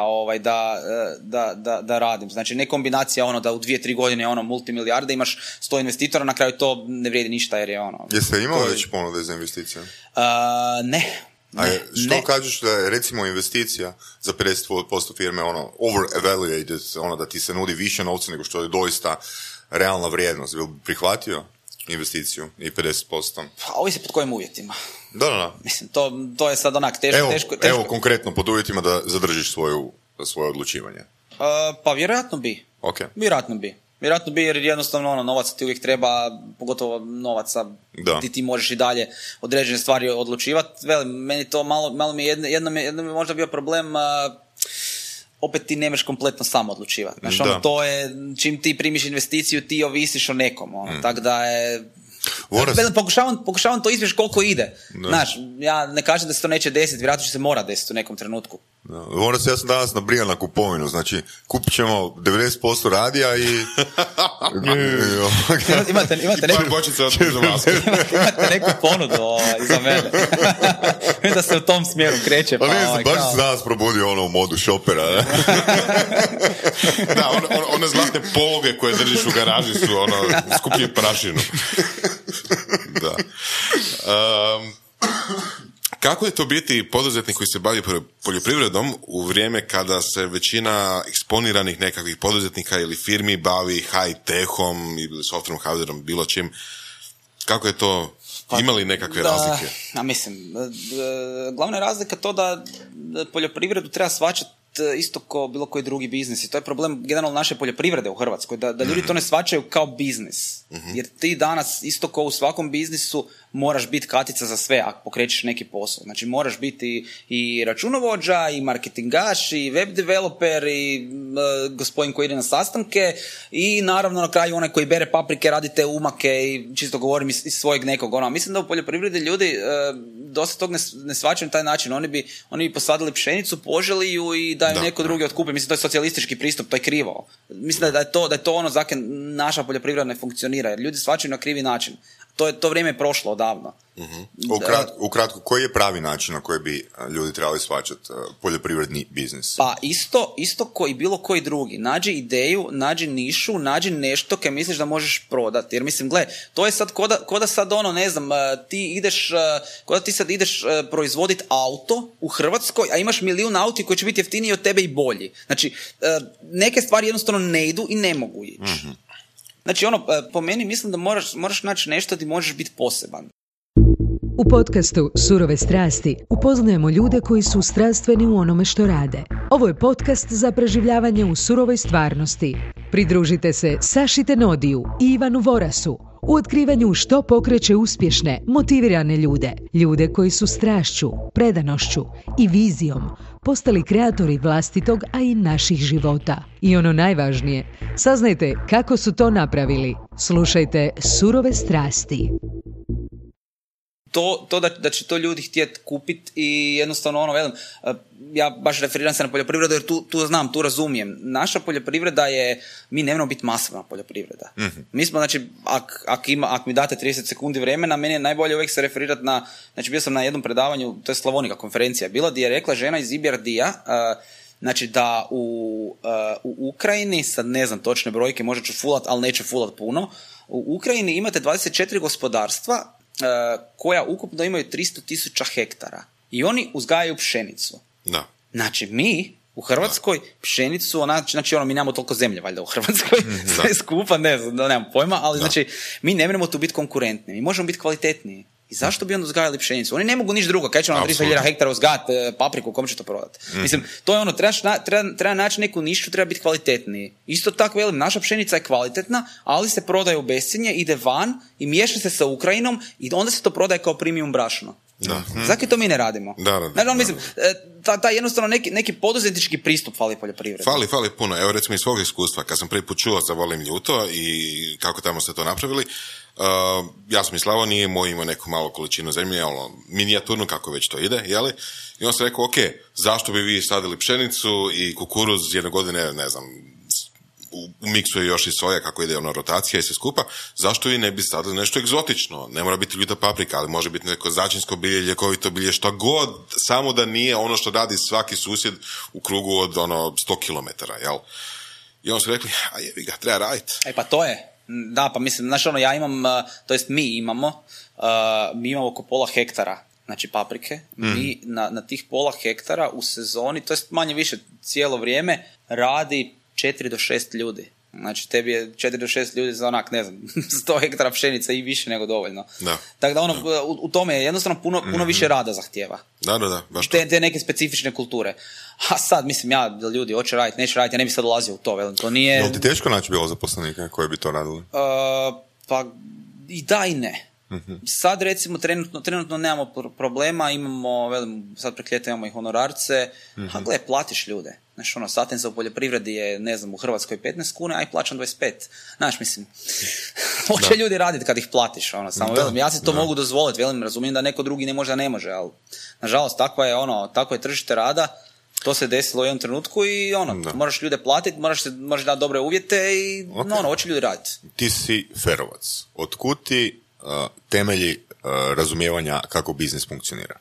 da radim. Znači ne kombinacija da u 2-3 godine multimilijarde imaš 100 investitora, na kraju to ne vrijedi ništa jer je Jeste imali već ponude za investicije? Ne. Što kažeš da je recimo investicija za 50% firme over-evaluated, da ti se nudi više novca nego što je doista realna vrijednost? Bi prihvatio investiciju i 50%? Pa ovisi pod kojim uvjetima. Da. Mislim, to je sad onak teško. Evo konkretno pod uvjetima da zadržiš svoje odlučivanje. Pa vjerojatno bi. Okay. Vjerojatno bi jer jednostavno novaca ti uvijek treba, pogotovo novaca ti možeš i dalje određene stvari odlučivati. Meni to malo mi jedno mi možda bio problem, opet ti nemaš kompletno sam odlučivati. Znaš, to je, čim ti primiš investiciju, ti ovisiš o nekom. Tako da je... Pokušavam to izbjeći koliko ide. Znaš, ja ne kažem da se to neće desiti, vjerojatno će se mora desiti u nekom trenutku. Ja sam danas nabrijan na kupovinu, znači kupit ćemo 90% radija i... imate neku ponudu iza mene. Vidim da se u tom smjeru kreće. Baš se danas probudio u modu šopera. Da, one zlatne pologe koje držiš u garaži su skuplji prašinu. Da. Kako je to biti poduzetnik koji se bavi poljoprivredom u vrijeme kada se većina eksponiranih nekakvih poduzetnika ili firmi bavi high-techom ili softwareom, hardwareom, bilo čim? Kako je to? Ima li nekakve razlike? Mislim, glavna je razlika to da poljoprivredu treba shvaćati isto kao bilo koji drugi biznis. I to je problem generalno naše poljoprivrede u Hrvatskoj, da ljudi to ne shvaćaju kao biznis. Jer ti danas isto kao u svakom biznisu moraš biti katica za sve ako pokrećeš neki posao. Znači moraš biti i računovođa, i marketingaš, i web developer, i gospodin koji ide na sastanke, i naravno na kraju onaj koji bere paprike, radi te umake i čisto govorim iz svojeg nekog. Mislim da u poljoprivredi ljudi dosta tog ne shvaćaju na taj način. Oni bi posadili pšenicu, poželi ju i da ju neko drugi otkupi. Mislim, to je socijalistički pristup, to je krivo. Mislim da je to zakaj naša poljoprivreda ne funkcionira, jer ljudi shvaćaju na krivi način. To vrijeme je prošlo odavno. Ukratko, koji je pravi način na koji bi ljudi trebali shvaćati poljoprivredni biznis? Pa isto koji bilo koji drugi. Nađi ideju, nađi nišu, nađi nešto kaj misliš da možeš prodati. Jer mislim, gle, to je sad ko da sad ne znam, ko da ti sad ideš proizvoditi auto u Hrvatskoj, a imaš milijun auti koji će biti jeftiniji od tebe i bolji. Znači, neke stvari jednostavno ne idu i ne mogu ići. Mm-hmm. Znači, po meni mislim da moraš naći nešto gdje možeš biti poseban. U podcastu Surove strasti upoznajemo ljude koji su strastveni u onome što rade. Ovo je podcast za preživljavanje u surovoj stvarnosti. Pridružite se Saši Tenodiju i Ivanu Vorasu u otkrivanju što pokreće uspješne, motivirane ljude. Ljude koji su strašću, predanošću i vizijom postali kreatori vlastitog, a i naših života. I ono najvažnije, saznajte kako su to napravili. Slušajte Surove strasti. To da će to ljudi htjeti kupiti i jednostavno velim, ja baš referiram se na poljoprivredu jer tu znam, tu razumijem. Naša poljoprivreda mi ne moramo biti masovna poljoprivreda. Mm-hmm. Mi smo, znači, ako mi date 30 sekundi vremena, meni je najbolje uvijek se referirati na, znači bio sam na jednom predavanju, to je Slavonika konferencija bila, gdje je rekla žena iz IBRD-a, znači da u Ukrajini, sad ne znam točne brojke, možda ću fulat, ali neću fulat puno, u Ukrajini imate 24 gospodarstva koja ukupno imaju 300,000 hektara. I oni uzgajaju pšenicu. Da. Znači, mi u Hrvatskoj pšenicu, znači mi nemamo toliko zemlje, valjda u Hrvatskoj, sve skupa, ne znam, nemam pojma, ali znači, mi ne možemo tu biti konkurentni, mi možemo biti kvalitetniji. I zašto bi onda uzgajali pšenicu? Oni ne mogu niš drugo, kaj će vam 300,000 hektara uzgajati papriku, kom će to prodati? Mm-hmm. Mislim, to je treba naći neku nišu, treba biti kvalitetniji. Isto tako, velim, naša pšenica je kvalitetna, ali se prodaje u bescjenje, ide van i miješa se sa Ukrajinom i onda se to prodaje kao premium brašno. Da. Zakaj to mi ne radimo? Da. Mislim, taj jednostavno neki poduzetnički pristup fali poljoprivredi. Fali puno. Evo recimo iz svog iskustva, kad sam prvi put čuo za Volim ljuto i kako tamo ste to napravili, ja sam iz Slavonije, moj ima neku malu količinu zemlje, minijaturnu kako već to ide, jeli? I on se rekao, ok, zašto bi vi sadili pšenicu i kukuruz jedne godine, ne znam, u miksu je još i soja kako ide rotacija i sve skupa, zašto vi ne bi sadili nešto egzotično? Ne mora biti ljuta paprika, ali može biti neko začinsko bilje, ljekovito bilje, šta god, samo da nije ono što radi svaki susjed u krugu od 100 kilometara, jel? I on su rekli, a jebi ga, treba raditi. Pa to je. Da, pa mislim, znaš ja imam, to jest mi imamo oko pola hektara, znači paprike, mi na tih pola hektara u sezoni, to jest manje više cijelo vrijeme, radi 4 do 6 ljudi. Znači tebi je 4 do 6 ljudi za ne znam, 100 hektara pšenice i više nego dovoljno. Da. Tako da u tome je jednostavno puno više rada zahtijeva. Da, baš to. Te neke specifične kulture. A sad, mislim, ljudi hoće raditi, neće raditi, ja ne bi sad ulazio u to, velim, to nije... Je li ti teško naći bilo zaposlenika koji bi to radili? Pa i da i ne. Sad recimo trenutno nemamo problema, imamo, velim, sad prek ljeta imamo i honorarce, a gle, platiš ljude. Znaš, satnica u poljoprivredi je, ne znam, u Hrvatskoj 15 kuna, a i plaćam 25. Znaš, mislim, hoće ljudi raditi kad ih platiš, samo, velim, ja si to mogu dozvoliti, velim, razumijem da neko drugi ne može, ali, nažalost, takvo je tržište rada, to se desilo u jednom trenutku i moraš ljude platiti, moraš dati dobre uvjete i hoće ljudi raditi. Ti si Ferovac. Otkud ti temelji razumijevanja kako biznis funkcionira?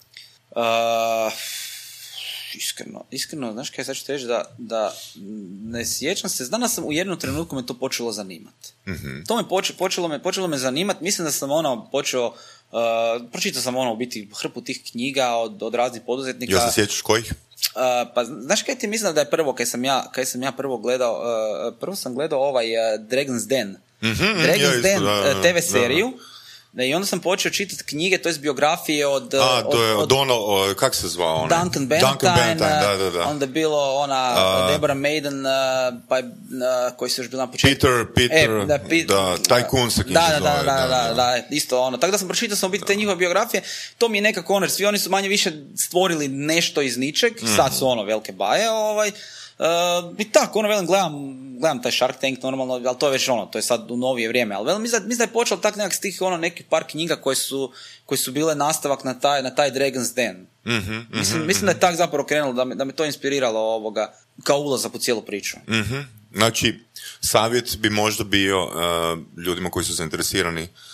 Iskreno, znaš kaj, sad ću reći da ne sjećam se, danas sam u jednom trenutku me to počelo zanimati. Mm-hmm. To me počelo me zanimati, mislim da sam počeo, pročitao sam u biti hrpu tih knjiga od raznih poduzetnika. Jel se sjećaš kojih? Pa znaš kaj ti mislim da je prvo, kaj sam ja prvo gledao, prvo sam gledao ovaj Dragon's Den. Mm-hmm, Dragon's Den TV seriju. Da, i onda sam počeo čitati knjige, to je biografije od... to je Donald, kak se zvao ona? Duncan Bernstein, da. Onda je bilo Deborah Maiden, koji su još bili na početku. Peter, Tycoon se knjiga zove. Da, isto Tako da sam pročitao biti te njihove biografije, to mi je nekako svi oni su manje više stvorili nešto iz ničeg, sad su velike baje, i tako, velim, gledam taj Shark Tank normalno, ali to je već to je sad u novije vrijeme, ali velim, mislim da je počelo tak nekak stih nekih par knjiga koje su bile nastavak na taj Dragon's Den. Mislim da je tak zapravo krenulo, da me to inspiriralo kao ulazak u cijelu priču. Znači, savjet bi možda bio ljudima koji su zainteresirani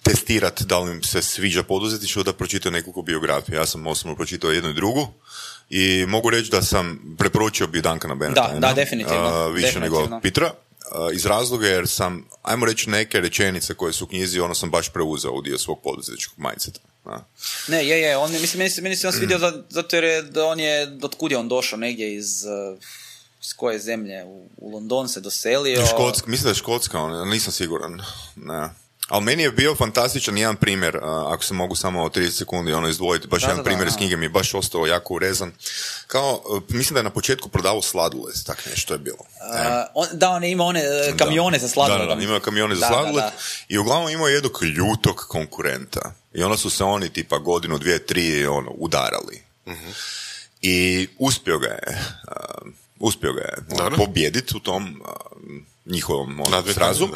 testirati da li im se sviđa poduzetništvo, da pročitaju nekoliko biografija. Ja sam osobno pročitao jednu i drugu i mogu reći da sam preporučio bi Duncana Bennetta. Da, definitivno. Više nego Petra. Iz razloga jer sam, ajmo reći, neke rečenice koje su u knjizi, ono sam baš preuzeo u dio svog poduzetničkog mindseta. Ne, on, mislim, meni se on svidio zato jer on je, otkud je on došao, negdje iz koje zemlje, u London se doselio. Mislim da je Škotska, nisam siguran. Ne. Ali meni je bio fantastičan jedan primjer, ako se mogu samo 30 sekundi izdvojiti, baš jedan primjer iz knjige mi je baš ostao jako urezan. Kao, mislim da je na početku prodavao sladoled, tak nešto je bilo. On je imao one kamione za sladoled. Da, imao kamione za sladoled i uglavnom imao jednog ljutog konkurenta. I onda su se oni tipa godinu, 2, 3 udarali. Uh-huh. I uspio ga je pobijediti u tom njihovom srazu.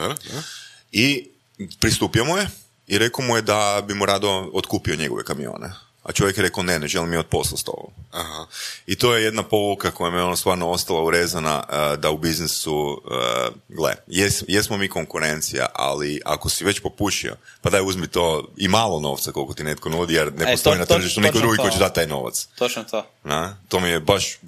I pristupio mu je i rekao mu je da bi mu rado otkupio njegove kamione. A čovjek je rekao ne želim je od posla s tobom. Aha. I to je jedna pouka koja me stvarno ostala urezana, da u biznisu, jesmo mi konkurencija, ali ako si već popušio, pa daj uzmi to i malo novca koliko ti netko nudi, jer ne postoji na tržištu niko drugi koji će dati taj novac. Točno to. To mi je baš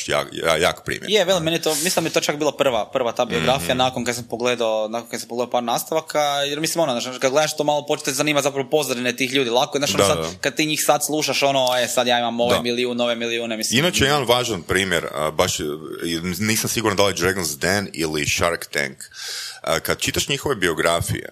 jak primjer. Je, mislim da mi to čak bila prva ta biografija, nakon kad sam pogledao par nastavaka, jer mislim kad gledaš to malo počete zanimati zapravo pozadine tih ljudi. Lako je, kad ti njih sad slušaš, sad ja imam ove milijune. Mislim. Inače, jedan važan primjer, baš nisam siguran da li Dragon's Den ili Shark Tank, kad čitaš njihove biografije,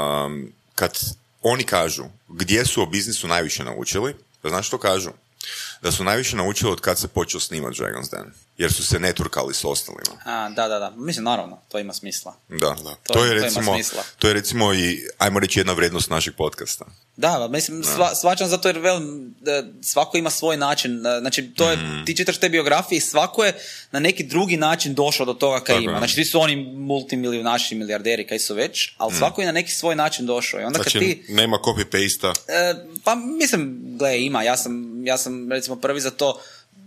kad oni kažu gdje su o biznisu najviše naučili, znaš što kažu? Da su najviše naučili od kad se počeo snimati Dragon's Den, jer su se networkali s ostalima. Da. Mislim, naravno, to ima smisla. Da. To je recimo i, ajmo reći, jedna vrijednost našeg podcasta. Da, mislim, svačam zato jer svako ima svoj način. Znači, to je, ti čitaš te biografije i svako je na neki drugi način došao do toga kaj ima. Znači, ti su oni multimilijunaši, milijarderi kaj su već, ali svako je na neki svoj način došao. I onda znači, kad ti, nema copy-paste-a? Pa mislim, ima, ja sam recimo prvi za to,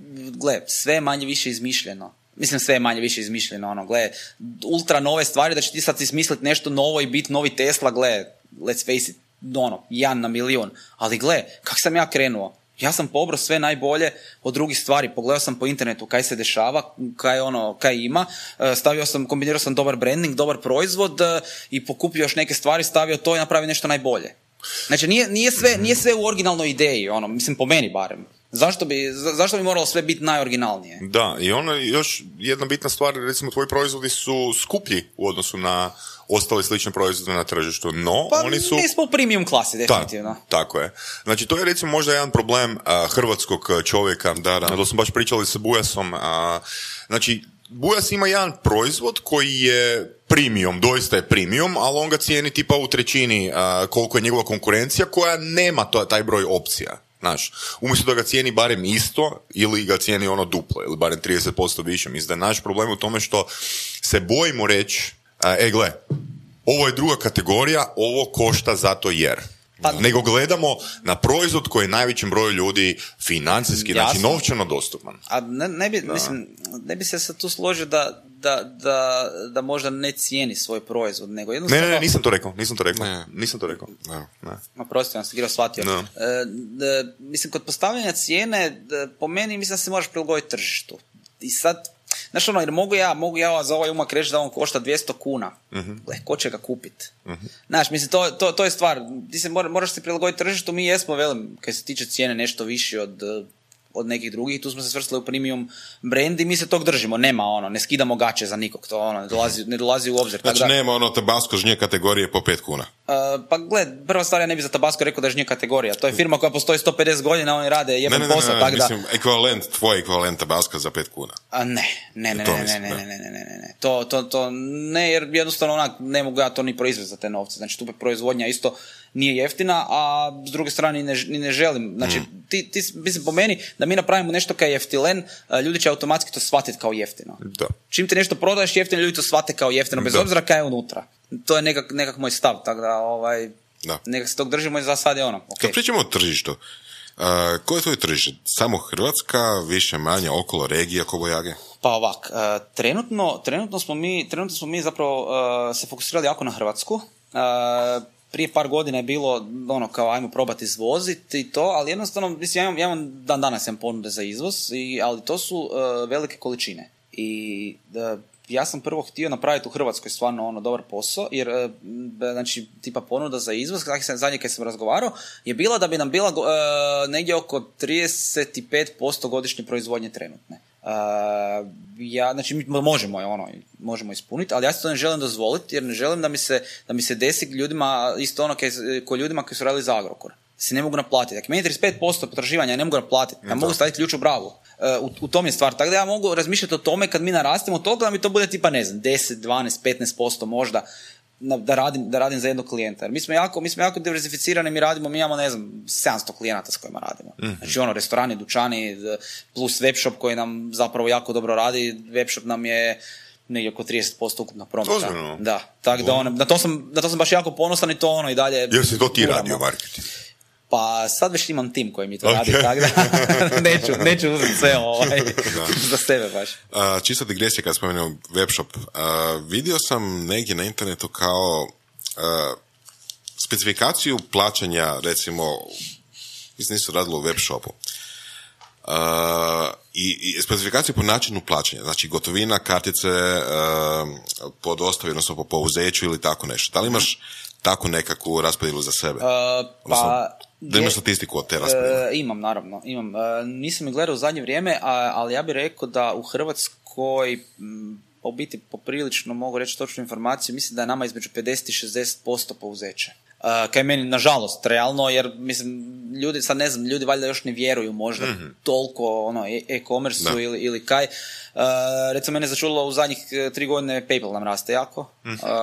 sve je manje više izmišljeno. Mislim, sve je manje više izmišljeno, ultra nove stvari, da će ti sad izmisliti nešto novo i biti novi Tesla, let's face it, 1 na milijun. Ali kak sam ja krenuo? Ja sam pobrao sve najbolje od drugih stvari. Pogledao sam po internetu kaj se dešava, kaj ima. Kombinirao sam dobar branding, dobar proizvod i pokupio još neke stvari, stavio to i napravio nešto najbolje. Znači, nije sve u originalnoj ideji, mislim, po meni barem. Zašto bi moralo sve biti najoriginalnije? Da, i još jedna bitna stvar, recimo tvoji proizvodi su skuplji u odnosu na ostale slične proizvode na tržištu, no oni su... Mi smo u premium klasi, definitivno. Tako je. Znači, to je recimo možda jedan problem hrvatskog čovjeka, to smo baš pričali sa Bujasom, znači, Bujas ima jedan proizvod koji je premium, doista je premium, ali on ga cijeni tipa u trećini koliko je njegova konkurencija koja nema taj broj opcija. Znaš, umjesto da ga cijeni barem isto ili ga cijeni duplo ili barem 30% više. Mislim da je naš problem u tome što se bojimo reći ovo je druga kategorija, ovo košta zato jer. Nego gledamo na proizvod koji je najvećem broju ljudi financijski, znači novčano dostupan. A ne bi se sad tu složio da možda ne cijeni svoj proizvod, nego jednostavno... Ne, nisam to rekao. Prosti, ja sam igrao shvatio. Mislim, kod postavljanja cijene, po meni mislim da se moraš prilagoditi tržištu. I sad, znaš jer mogu ja za ovaj umak reći da on košta 200 kuna. Ko će ga kupiti? Znaš, mislim, to je stvar. Ti se moraš se prilagoditi tržištu, mi jesmo, kad se tiče cijene nešto viši od nekih drugih, tu smo se svrstali u premium brand i mi se tog držimo, nema ne skidamo gače za nikog, to ne dolazi u obzir. Znači nema Tabasco žnje kategorije po 5 kuna. Pa prva stvar, ja ne bi za Tabasco rekao da je žnje kategorija, to je firma koja postoji 150 godina, oni rade jeben posao. Mislim, tvoj ekvivalent Tabasco za 5 kuna. Ne, to ne, jer jednostavno ne mogu ja to ni proizvesti za te novce, znači tu proizvodnja isto nije jeftina, a s druge strane ni ne želim. Znači, mislim, po meni, da mi napravimo nešto kao jeftilen, ljudi će automatski to shvatiti kao jeftino. Da. Čim ti nešto prodaješ jeftino, ljudi to shvate kao jeftino, bez obzira kaj je unutra. To je nekak moj stav, tako da, nekak se tog držimo i za sad je Okay. Kad pričamo o tržištu, koje je tvoje tržište? Samo Hrvatska, više manje, okolo regija, Kobojage? Pa ovak, trenutno smo mi zapravo se fokusirali jako na Hrvatsku. prije par godina je bilo ono kao ajmo probati izvoziti i to, ali jednostavno, mislim, ja imam danas imam ponude za izvoz, ali to su velike količine. I ja sam prvo htio napraviti u Hrvatskoj stvarno ono dobar posao, jer znači tipa ponuda za izvoz, zadnje kad sam razgovarao, je bila da bi nam bila negdje oko 35% godišnje proizvodnje trenutne. Znači mi možemo ispuniti, ali ja se to ne želim dozvoliti, jer ne želim da mi se desi ljudima isto ono ko ljudima koji su radili za Agrokor. Se ne mogu naplatiti. Dakle, meni 35% potraživanja ja ne mogu naplatiti. Ja mogu staviti ključ u bravu. U tom je stvar. Tako da ja mogu razmišljati o tome kad mi narastemo toga da mi to bude tipa, ne znam, 10, 12, 15% možda da radim za jednog klijenta. Jer mi smo jako diversificirani, mi imamo, ne znam, 700 klijenata s kojima radimo. Mm-hmm. Znači restorani, dućani, plus webshop koji nam zapravo jako dobro radi. Webshop nam je negdje oko 30% ukupnog prometa. Da. Tako da na to sam baš jako ponosan i to i dalje. Jer si to ti radio marketing? Pa sad već imam tim koji mi to radi, tako da neću uzeti sve za sebe baš. Čisto digresija kad spomenuo webshop. Vidio sam negdje na internetu kao specifikaciju plaćanja, recimo, mislim nisu radilo u webshopu. I specifikaciju po načinu plaćanja, znači gotovina, kartice, po dostavi, odnosno po pouzeću ili tako nešto. Da li imaš tako nekakvu raspodjelu za sebe? Da imaš statistiku od te raspodjele? Imam, naravno. Nisam ih gledao u zadnje vrijeme, ali ja bih rekao da u Hrvatskoj u biti poprilično mogu reći točnu informaciju, mislim da je nama između 50 i 60% pouzeće. Kaj meni, nažalost, realno, jer mislim, ljudi, sad ne znam, ljudi valjda još ne vjeruju možda toliko e-commerce-u ili kaj. Recimo, mene začudilo u zadnjih 3 godine PayPal nam raste jako.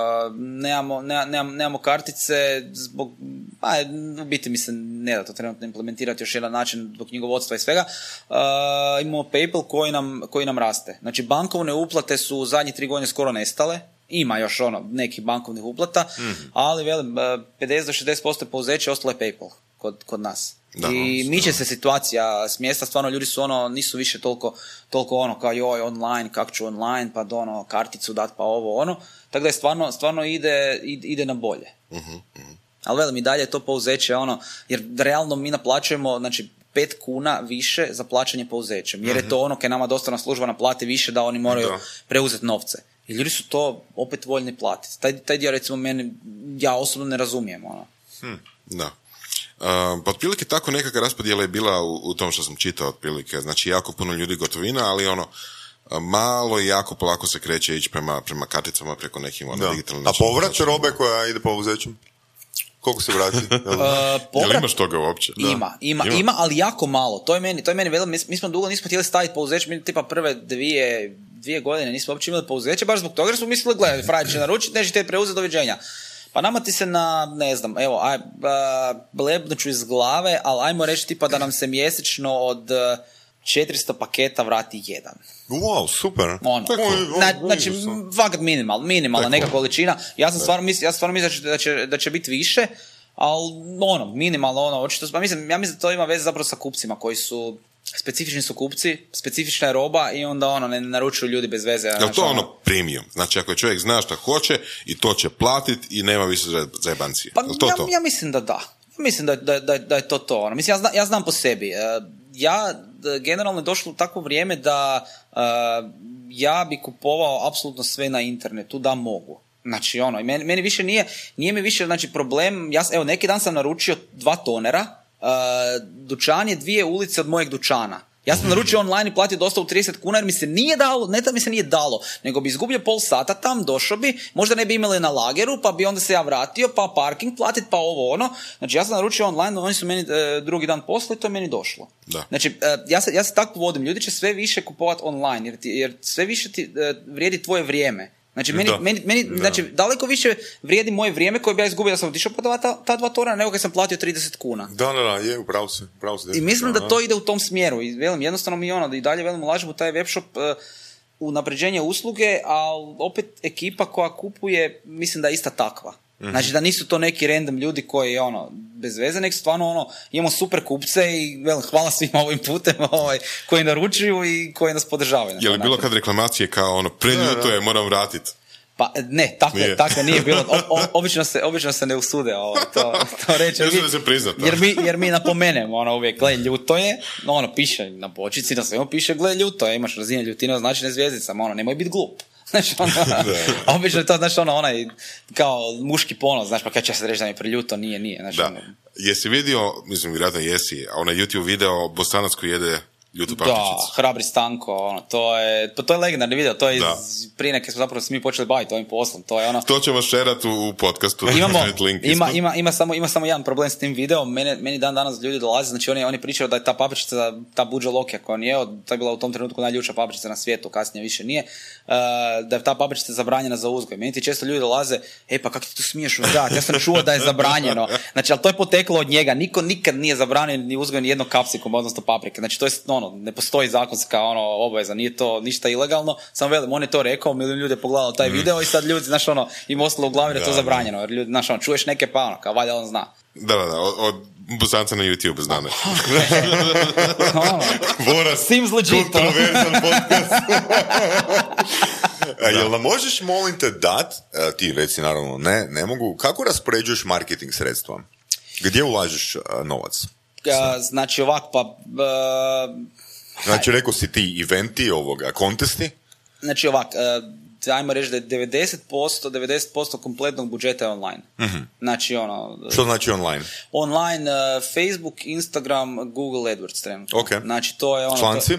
Nemamo kartice zbog, u biti mi se ne da to trenutno implementirati još jedan način do knjigovodstva i svega. Imamo PayPal koji nam raste. Znači, bankovne uplate su u zadnjih 3 godine skoro nestale. Ima još nekih bankovnih uplata, ali velim, 50 do 60% pouzeće ostalo je PayPal kod nas. Da, i miče se situacija s mjesta, stvarno ljudi su nisu više toliko kao joj online, kako ću online, pa karticu dat, pa ovo tako da je stvarno ide na bolje. Ali velim, i dalje je to pouzeće jer realno mi naplaćujemo, znači 5 kuna više za plaćanje pouzećem, jer je to kaj nama dostavna služba naplati više da oni moraju preuzeti novce. I ljudi su to opet voljni platiti. Taj dio, recimo, ja osobno ne razumijem. Da. Pa otprilike tako nekakva raspodjela je bila u tom što sam čitao otprilike. Znači, jako puno ljudi gotovina, ali malo i jako polako se kreće ići prema karticama preko nekih digitalnih. A povrat robe koja ide pouzećem? Koliko se vrati? Jel imaš toga uopće? Ima, ali jako malo. To je meni veliko. Mi smo dugo nismo htjeli staviti pouzeće, mi tipa prve dvije godine nismo uopće imali pouzeće, baš zbog toga jer smo mislili, gledaj, frajer će naručiti, nećete preuzeti, doviđenja. Pa nama ti se ne znam, evo, blebnuću iz glave, ali ajmo reći tipa da nam se mjesečno od 400 paketa vrati jedan. Wow, super. Znači, vagat minimalna neka količina. Ja stvarno mislim da će biti više, ali minimalno očito. Ja mislim da to ima veze zapravo sa kupcima koji su specifični su kupci, specifična je roba i onda ne naručuju ljudi bez veze. Je li to premium? Znači ako čovjek zna šta hoće i to će platiti i nema više zajebancije. Pa ja mislim da da. Mislim da je to. Mislim, ja znam po sebi. Ja generalno je došlo u takvo vrijeme da ja bi kupovao apsolutno sve na internetu da mogu. Znači, meni više nije mi više, znači, problem, evo, neki dan sam naručio 2 tonera, dućan je 2 ulice od mojeg dućana. Ja sam naručio online i platio dostavu 30 kuna jer mi se nije dalo, ne da mi se nije dalo, nego bi izgubio pol sata tam, došao bi, možda ne bi imali na lageru, pa bi onda se ja vratio, pa parking platit, pa ovo. Znači, ja sam naručio online, oni su meni drugi dan poslali i to je meni došlo. Da. Znači, ja se tako vodim, ljudi će sve više kupovati online jer sve više ti vrijedi tvoje vrijeme. Znači, meni znači, daleko više vrijedi moje vrijeme koje bi ja izgubio da sam otišao po ta 2 tonera nego kad sam platio 30 kuna. Da, je, upravo se. I mislim da to ide u tom smjeru. I velim, jednostavno mi da i dalje ulažemo u taj webshop u napređenje usluge, ali opet ekipa koja kupuje, mislim da je ista takva. Znači da nisu to neki random ljudi koji bez veze, nek stvarno imamo super kupce i hvala svima ovim putem koji naručuju i koji nas podržavaju. Je li bilo kad reklamacije kao preljuto je, moram vratiti? Pa ne, takve nije bilo. Obično se ne usude to reći. Jer mi napomenemo uvijek, gle, ljuto je, piše na bočici, na svemu piše, gle, ljuto je, imaš razine ljutina, znači ne zvijezdicama, nemoj biti glup. Znači, obično je to, znači, onaj kao muški ponos, znači, pa kad će se reći da mi je preljuto, nije. Znači, Jesi vidio, mislim, vjerojatno jesi, onaj YouTube video Bosanac koji jede ljutu papričicu? Da, Hrabri Stanko, to je legendarni video, to je prije neke smo zapravo mi počeli baviti ovim poslom, to je To ćemo šerati u podcastu. Ima samo jedan problem s tim videom, meni danas ljudi dolaze, znači oni pričaju da je ta papričica, ta Buđo Lokija koja on jeo, to je bila u tom trenutku najljuča papričica na svijetu, kasnije više nije, da je ta papričica zabranjena za uzgoj. Meni ti često ljudi dolaze, pa kako ti to smiješ uzgajati, ja sam čuo da je zabranjeno, znači, ali to je poteklo od njega, niko nikad nije zabranio ni uzgoj ni jednog kapsikom, odnosno paprike, znači to je ne postoji zakonska obaveza, nije to ništa ilegalno, samo velim, on je to rekao, milijun ljudi je pogledalo taj video i sad ljudi, znaš, im ostalo u glavi da je to zabranjeno, jer ljudi, znaš, čuješ neke pa kao valjda on zna. Da, od Bosanca na YouTube znane. Seems legit. Kontroverzan podcast. Jel nam možeš, molim te, ti reci naravno, ne mogu, kako raspoređuješ marketing sredstva? Gdje ulažeš novac? Znači ovako, Znači, rekao si ti eventi kontesti? Znači ovako, ajmo reći da je 90% kompletnog budžeta je online. Mm-hmm. Znači Što znači online? Online, Facebook, Instagram, Google AdWords trenutno. Okay. Znači to je Članci?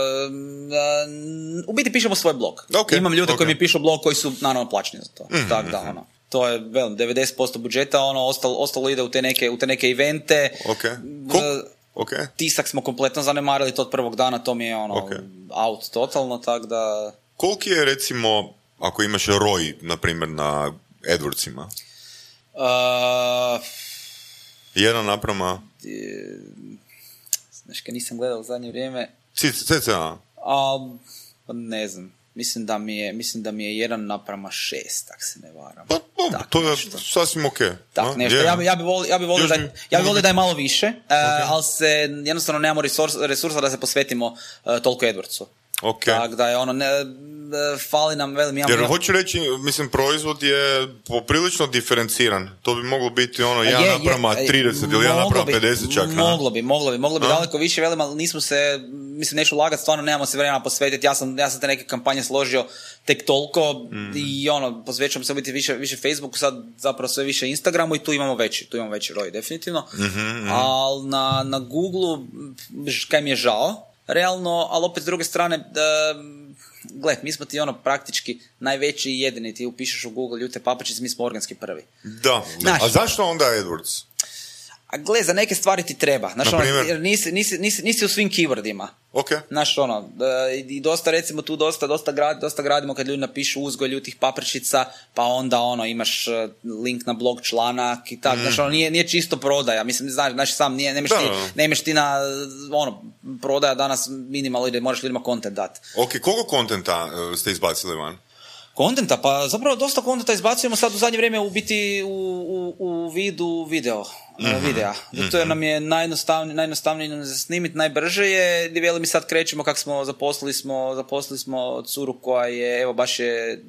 U biti pišemo svoj blog. Okay. Imam ljude koji mi pišu blog koji su naravno plaćeni za to. Mm-hmm. Tako da to je 90% budžeta, ostalo ide u te neke evente. Okay. Tisak smo kompletno zanemarili, to od prvog dana, to mi je out totalno, tako da... Koliki je, recimo, ako imaš ROI, na primjer, na AdWordsima? 1:... Znaš, kad nisam gledao u zadnje vrijeme... CCA? Ne znam. Mislim da mi je 1:6, tak se ne varam. Pa, to je sasvim okej. Tak, nešto. Ja bi volio da je malo više, ali se jednostavno nemamo resursa da se posvetimo toliko AdWordsu. Okay. Tako da je fali nam velim... Jer hoću reći, mislim, proizvod je poprilično diferenciran. To bi moglo biti 1:30 ili 1:50 čak. Moglo bi daleko više, velim, ali nismo se, mislim, neću lagati, stvarno nemamo se vremena posvetiti. Ja sam te neke kampanje složio tek toliko i posvećujem se biti više Facebooku, sad zapravo sve više Instagramu i tu imamo veći ROI, definitivno. Ali na Googleu, kaj mi je žao, realno, ali opet s druge strane, gled, mi smo ti praktički najveći i jedini, ti upišeš u Google ljute papričice, mi smo organski prvi. Da, a zašto onda AdWords? A gle, za neke stvari ti treba. Znaš, jer nisi u svim keywordima. Okay. Znaš, i dosta, recimo, tu dosta gradimo kad ljudi napišu uzgoj ljutih papričica, pa onda, imaš link na blog članak i tako. Znaš, nije čisto prodaja. Mislim, znaš, sam, nemaš ti na, prodaja danas minimalno ide, moraš ljudima content dati. Ok, koliko kontenta ste izbacili van? Kontenta? Pa zapravo dosta kontenta izbacujemo sad u zadnje vrijeme u biti u vidu videa. Zato jer nam je najjednostavnije za snimiti, najbrže je, gdje mi sad krećemo kako smo zaposlili smo curu koja je, evo baš je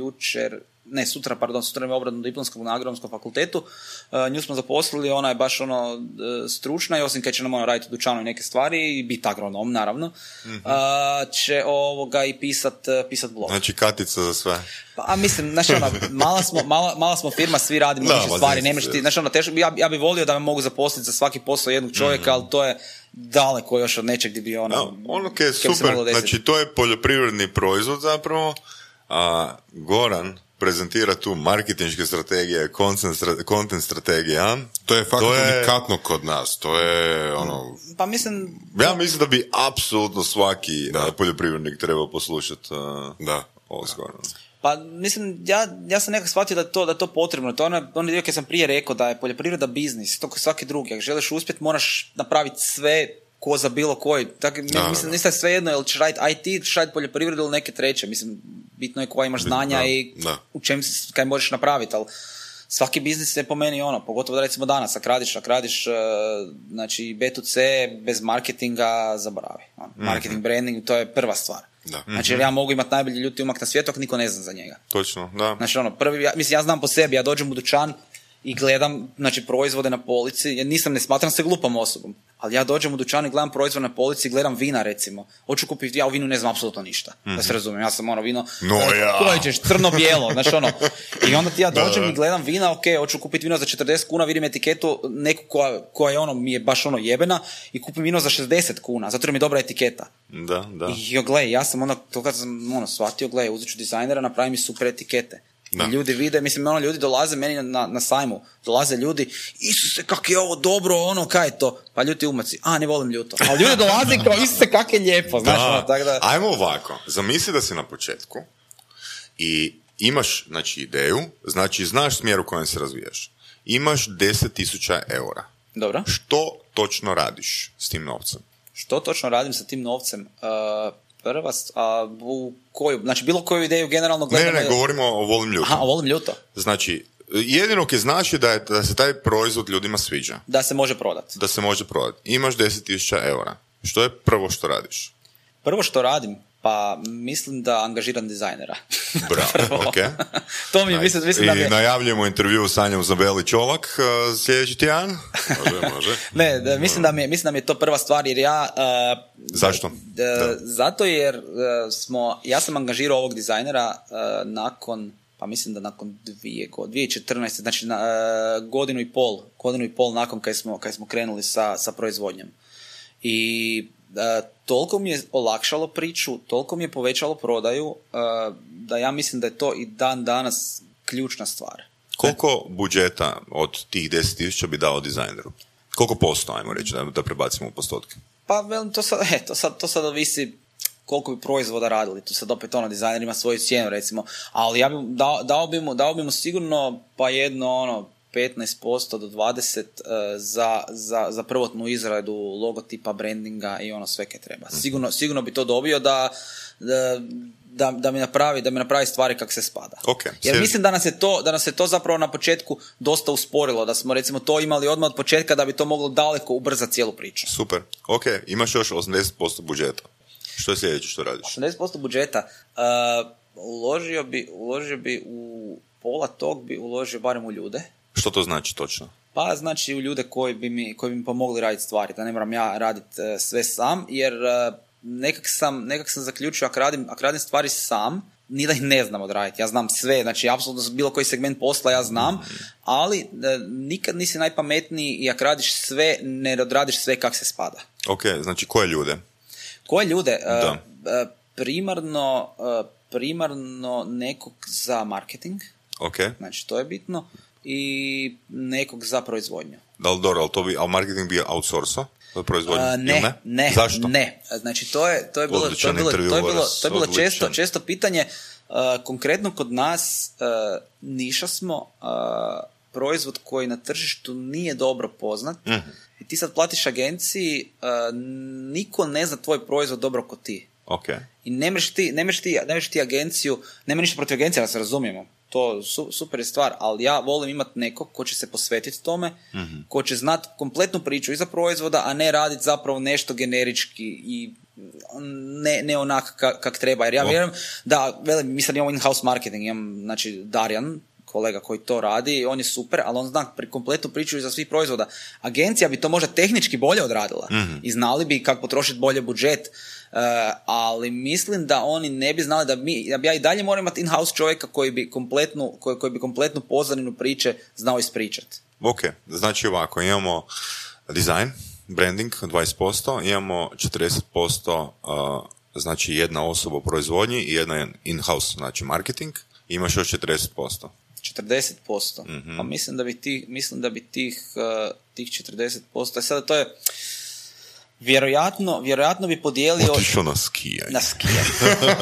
sutra je obradno diplomskog na Agronomskom fakultetu, nju smo zaposlili, ona je baš stručna i osim kad će nam raditi u dućanu neke stvari i biti agronom naravno, će i pisat blog. Znači katica za sve. Pa mislim, znači mala smo firma, svi radimo više stvari, nemaš ti, znači ja bih volio da me mogu zaposliti za svaki posao jednog čovjeka, ali to je daleko još od nečeg gdje bi super, znači to je poljoprivredni proizvod zapravo, a Goran prezentira tu marketinške strategije, content strategija. To je fakat unikatno kod nas. To je Pa mislim... Ja mislim da bi apsolutno svaki poljoprivrednik trebao poslušati ovo skoro. Pa mislim, ja sam nekako shvatio da je to potrebno. To je onaj dio kad sam prije rekao da je poljoprivreda biznis, to kao svaki drugi. Ako želiš uspjeti, moraš napraviti sve ko za bilo koji. Mislim, niste sve jedno, jel ćeš raditi IT, ćeš raditi poljoprivredu ili neke treće. Mislim, bitno je koja imaš znanja i u čem kaj možeš napraviti, ali svaki biznis je po meni pogotovo da recimo danas, ako radiš znači B2C bez marketinga, zaboravi. Marketing, branding, to je prva stvar. Da. Znači, jer ja mogu imati najbolji ljuti umak na svijetu, ako niko ne zna za njega. Točno, da. Znači, ja znam po sebi, ja dođem u dućan i gledam, znači, proizvode na polici, ja ne smatram se glupom osobom, ali ja dođem u dućan i gledam proizvod na polici i gledam vina, recimo. Hoću kupiti, ja o vinu ne znam apsolutno ništa, da se razumijem, ja sam vino, koje ćeš, crno-bijelo, znači i onda ja dođem i gledam vina, ok, hoću kupiti vino za 40 kuna, vidim etiketu neku koja je mi je baš jebena i kupim vino za 60 kuna, zato jer mi je dobra etiketa. Da. I gle, ja sam to kad sam shvatio, gle, uzet ću dizajnera, napravim mi super etikete. Da. Ljudi vide, ljudi dolaze meni na sajmu, dolaze ljudi, Isuse, kak je ovo dobro, kaj je to? Pa ljudi umaci, ne volim ljuto. Ali ljudi dolaze kao, Isuse, kak je lijepo, znaš, tako da... Ajmo ovako, zamisli da si na početku i imaš, znači, ideju, znači, znaš smjer u kojem se razvijaš. Imaš 10.000 eura. Dobro. Što točno radiš s tim novcem? Što točno radim sa tim novcem? Prva, znači bilo koju ideju generalno gledamo... Ne, govorimo o volim ljuto. O volim ljuto. Znači, jedino ki znači da se taj proizvod ljudima sviđa. Da se može prodati. Imaš 10.000 eura. Što je prvo što radiš? Prvo što radim? Pa mislim da angažiram dizajnera. Bravo, ok. To mi mislim da mi je... I najavljujemo intervju s Anjom Zabeli Čolak sljedeći tjedan. Može. Ne, mislim da mi je to prva stvar, jer ja... Zašto? Zato jer ja sam angažirao ovog dizajnera nakon 2014. Znači godinu i pol nakon kad smo krenuli sa proizvodnjom. I toliko mi je olakšalo priču, toliko mi je povećalo prodaju, da ja mislim da je to i dan danas ključna stvar. Koliko budžeta od tih 10.000 bi dao dizajneru? Koliko posto, ajmo reći, da prebacimo u postotke? Pa, to sad ovisi koliko bi proizvoda radili. Tu sad opet dizajner ima svoju cijenu, recimo. Ali ja bi dao bi mu sigurno pa jedno 15% do 20% za prvotnu izradu logotipa, brandinga i sve kaj treba. Sigurno bi to dobio da mi napravi stvari kako se spada. Okay. Jer mislim da nas je to zapravo na početku dosta usporilo, da smo recimo to imali odmah od početka da bi to moglo daleko ubrzati cijelu priču. Super, ok, imaš još 80% budžeta. Što je sljedeće što radiš? 80% budžeta uložio bi u pola tog bi uložio barem u ljude. Što to znači točno? Pa znači u ljude koji bi mi pomogli raditi stvari, da ne moram ja raditi sve sam, jer nekak sam zaključio ako radim stvari sam, ni da ih ne znam odraditi, ja znam sve, znači apsolutno bilo koji segment posla ja znam, ali nikad nisi najpametniji i ako radiš sve, ne odradiš sve kako se spada. Ok, znači koje ljude? Koje ljude? Primarno nekog za marketing, okay. Znači to je bitno, i nekog za proizvodnju. Ali marketing bi outsourcao proizvodnju? Ne. Zašto? Ne. Znači to je bilo često pitanje. Konkretno kod nas niša smo, proizvod koji na tržištu nije dobro poznat, i ti sad platiš agenciji, niko ne zna tvoj proizvod dobro ko ti. Okay. I ne možeš ti agenciju, nema ništa protiv agencija, da se razumijemo, to super je stvar, ali ja volim imati nekog ko će se posvetiti tome, ko će znati kompletnu priču iza proizvoda, a ne raditi zapravo nešto generički i ne onak kak treba, jer ja vjerujem da, mi sad imamo in-house marketing, imam, znači, Darjan, kolega koji to radi, on je super, ali on zna kompletnu priču iza svih proizvoda. Agencija bi to možda tehnički bolje odradila i znali bi kako potrošiti bolje budžet, ali mislim da oni ne bi znali da ja i dalje moram imati in-house čovjeka koji bi kompletnu pozadinu priče znao ispričati. Ok, znači ovako, imamo design, branding 20%, imamo 40% znači jedna osoba u proizvodnji i jedna in-house, znači marketing, i imaš još 40%. 40%. Pa mislim da bi tih 40%, sada to je vjerojatno bi podijelio... Otišao na skijanje. Na skijanje.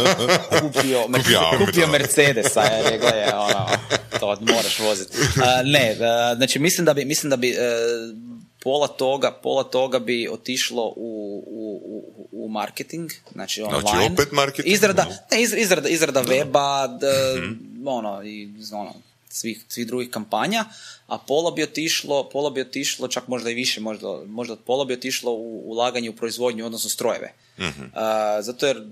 Kupio Mercedesa, jer je, gledaj, to moraš voziti. Znači mislim da bi pola toga bi otišlo u marketing, znači online. Znači opet marketing? Izrada weba, svih drugih kampanja, a pola bi otišlo, čak možda i više, možda pola bi otišlo u ulaganje u proizvodnju, odnosno strojeve. Zato jer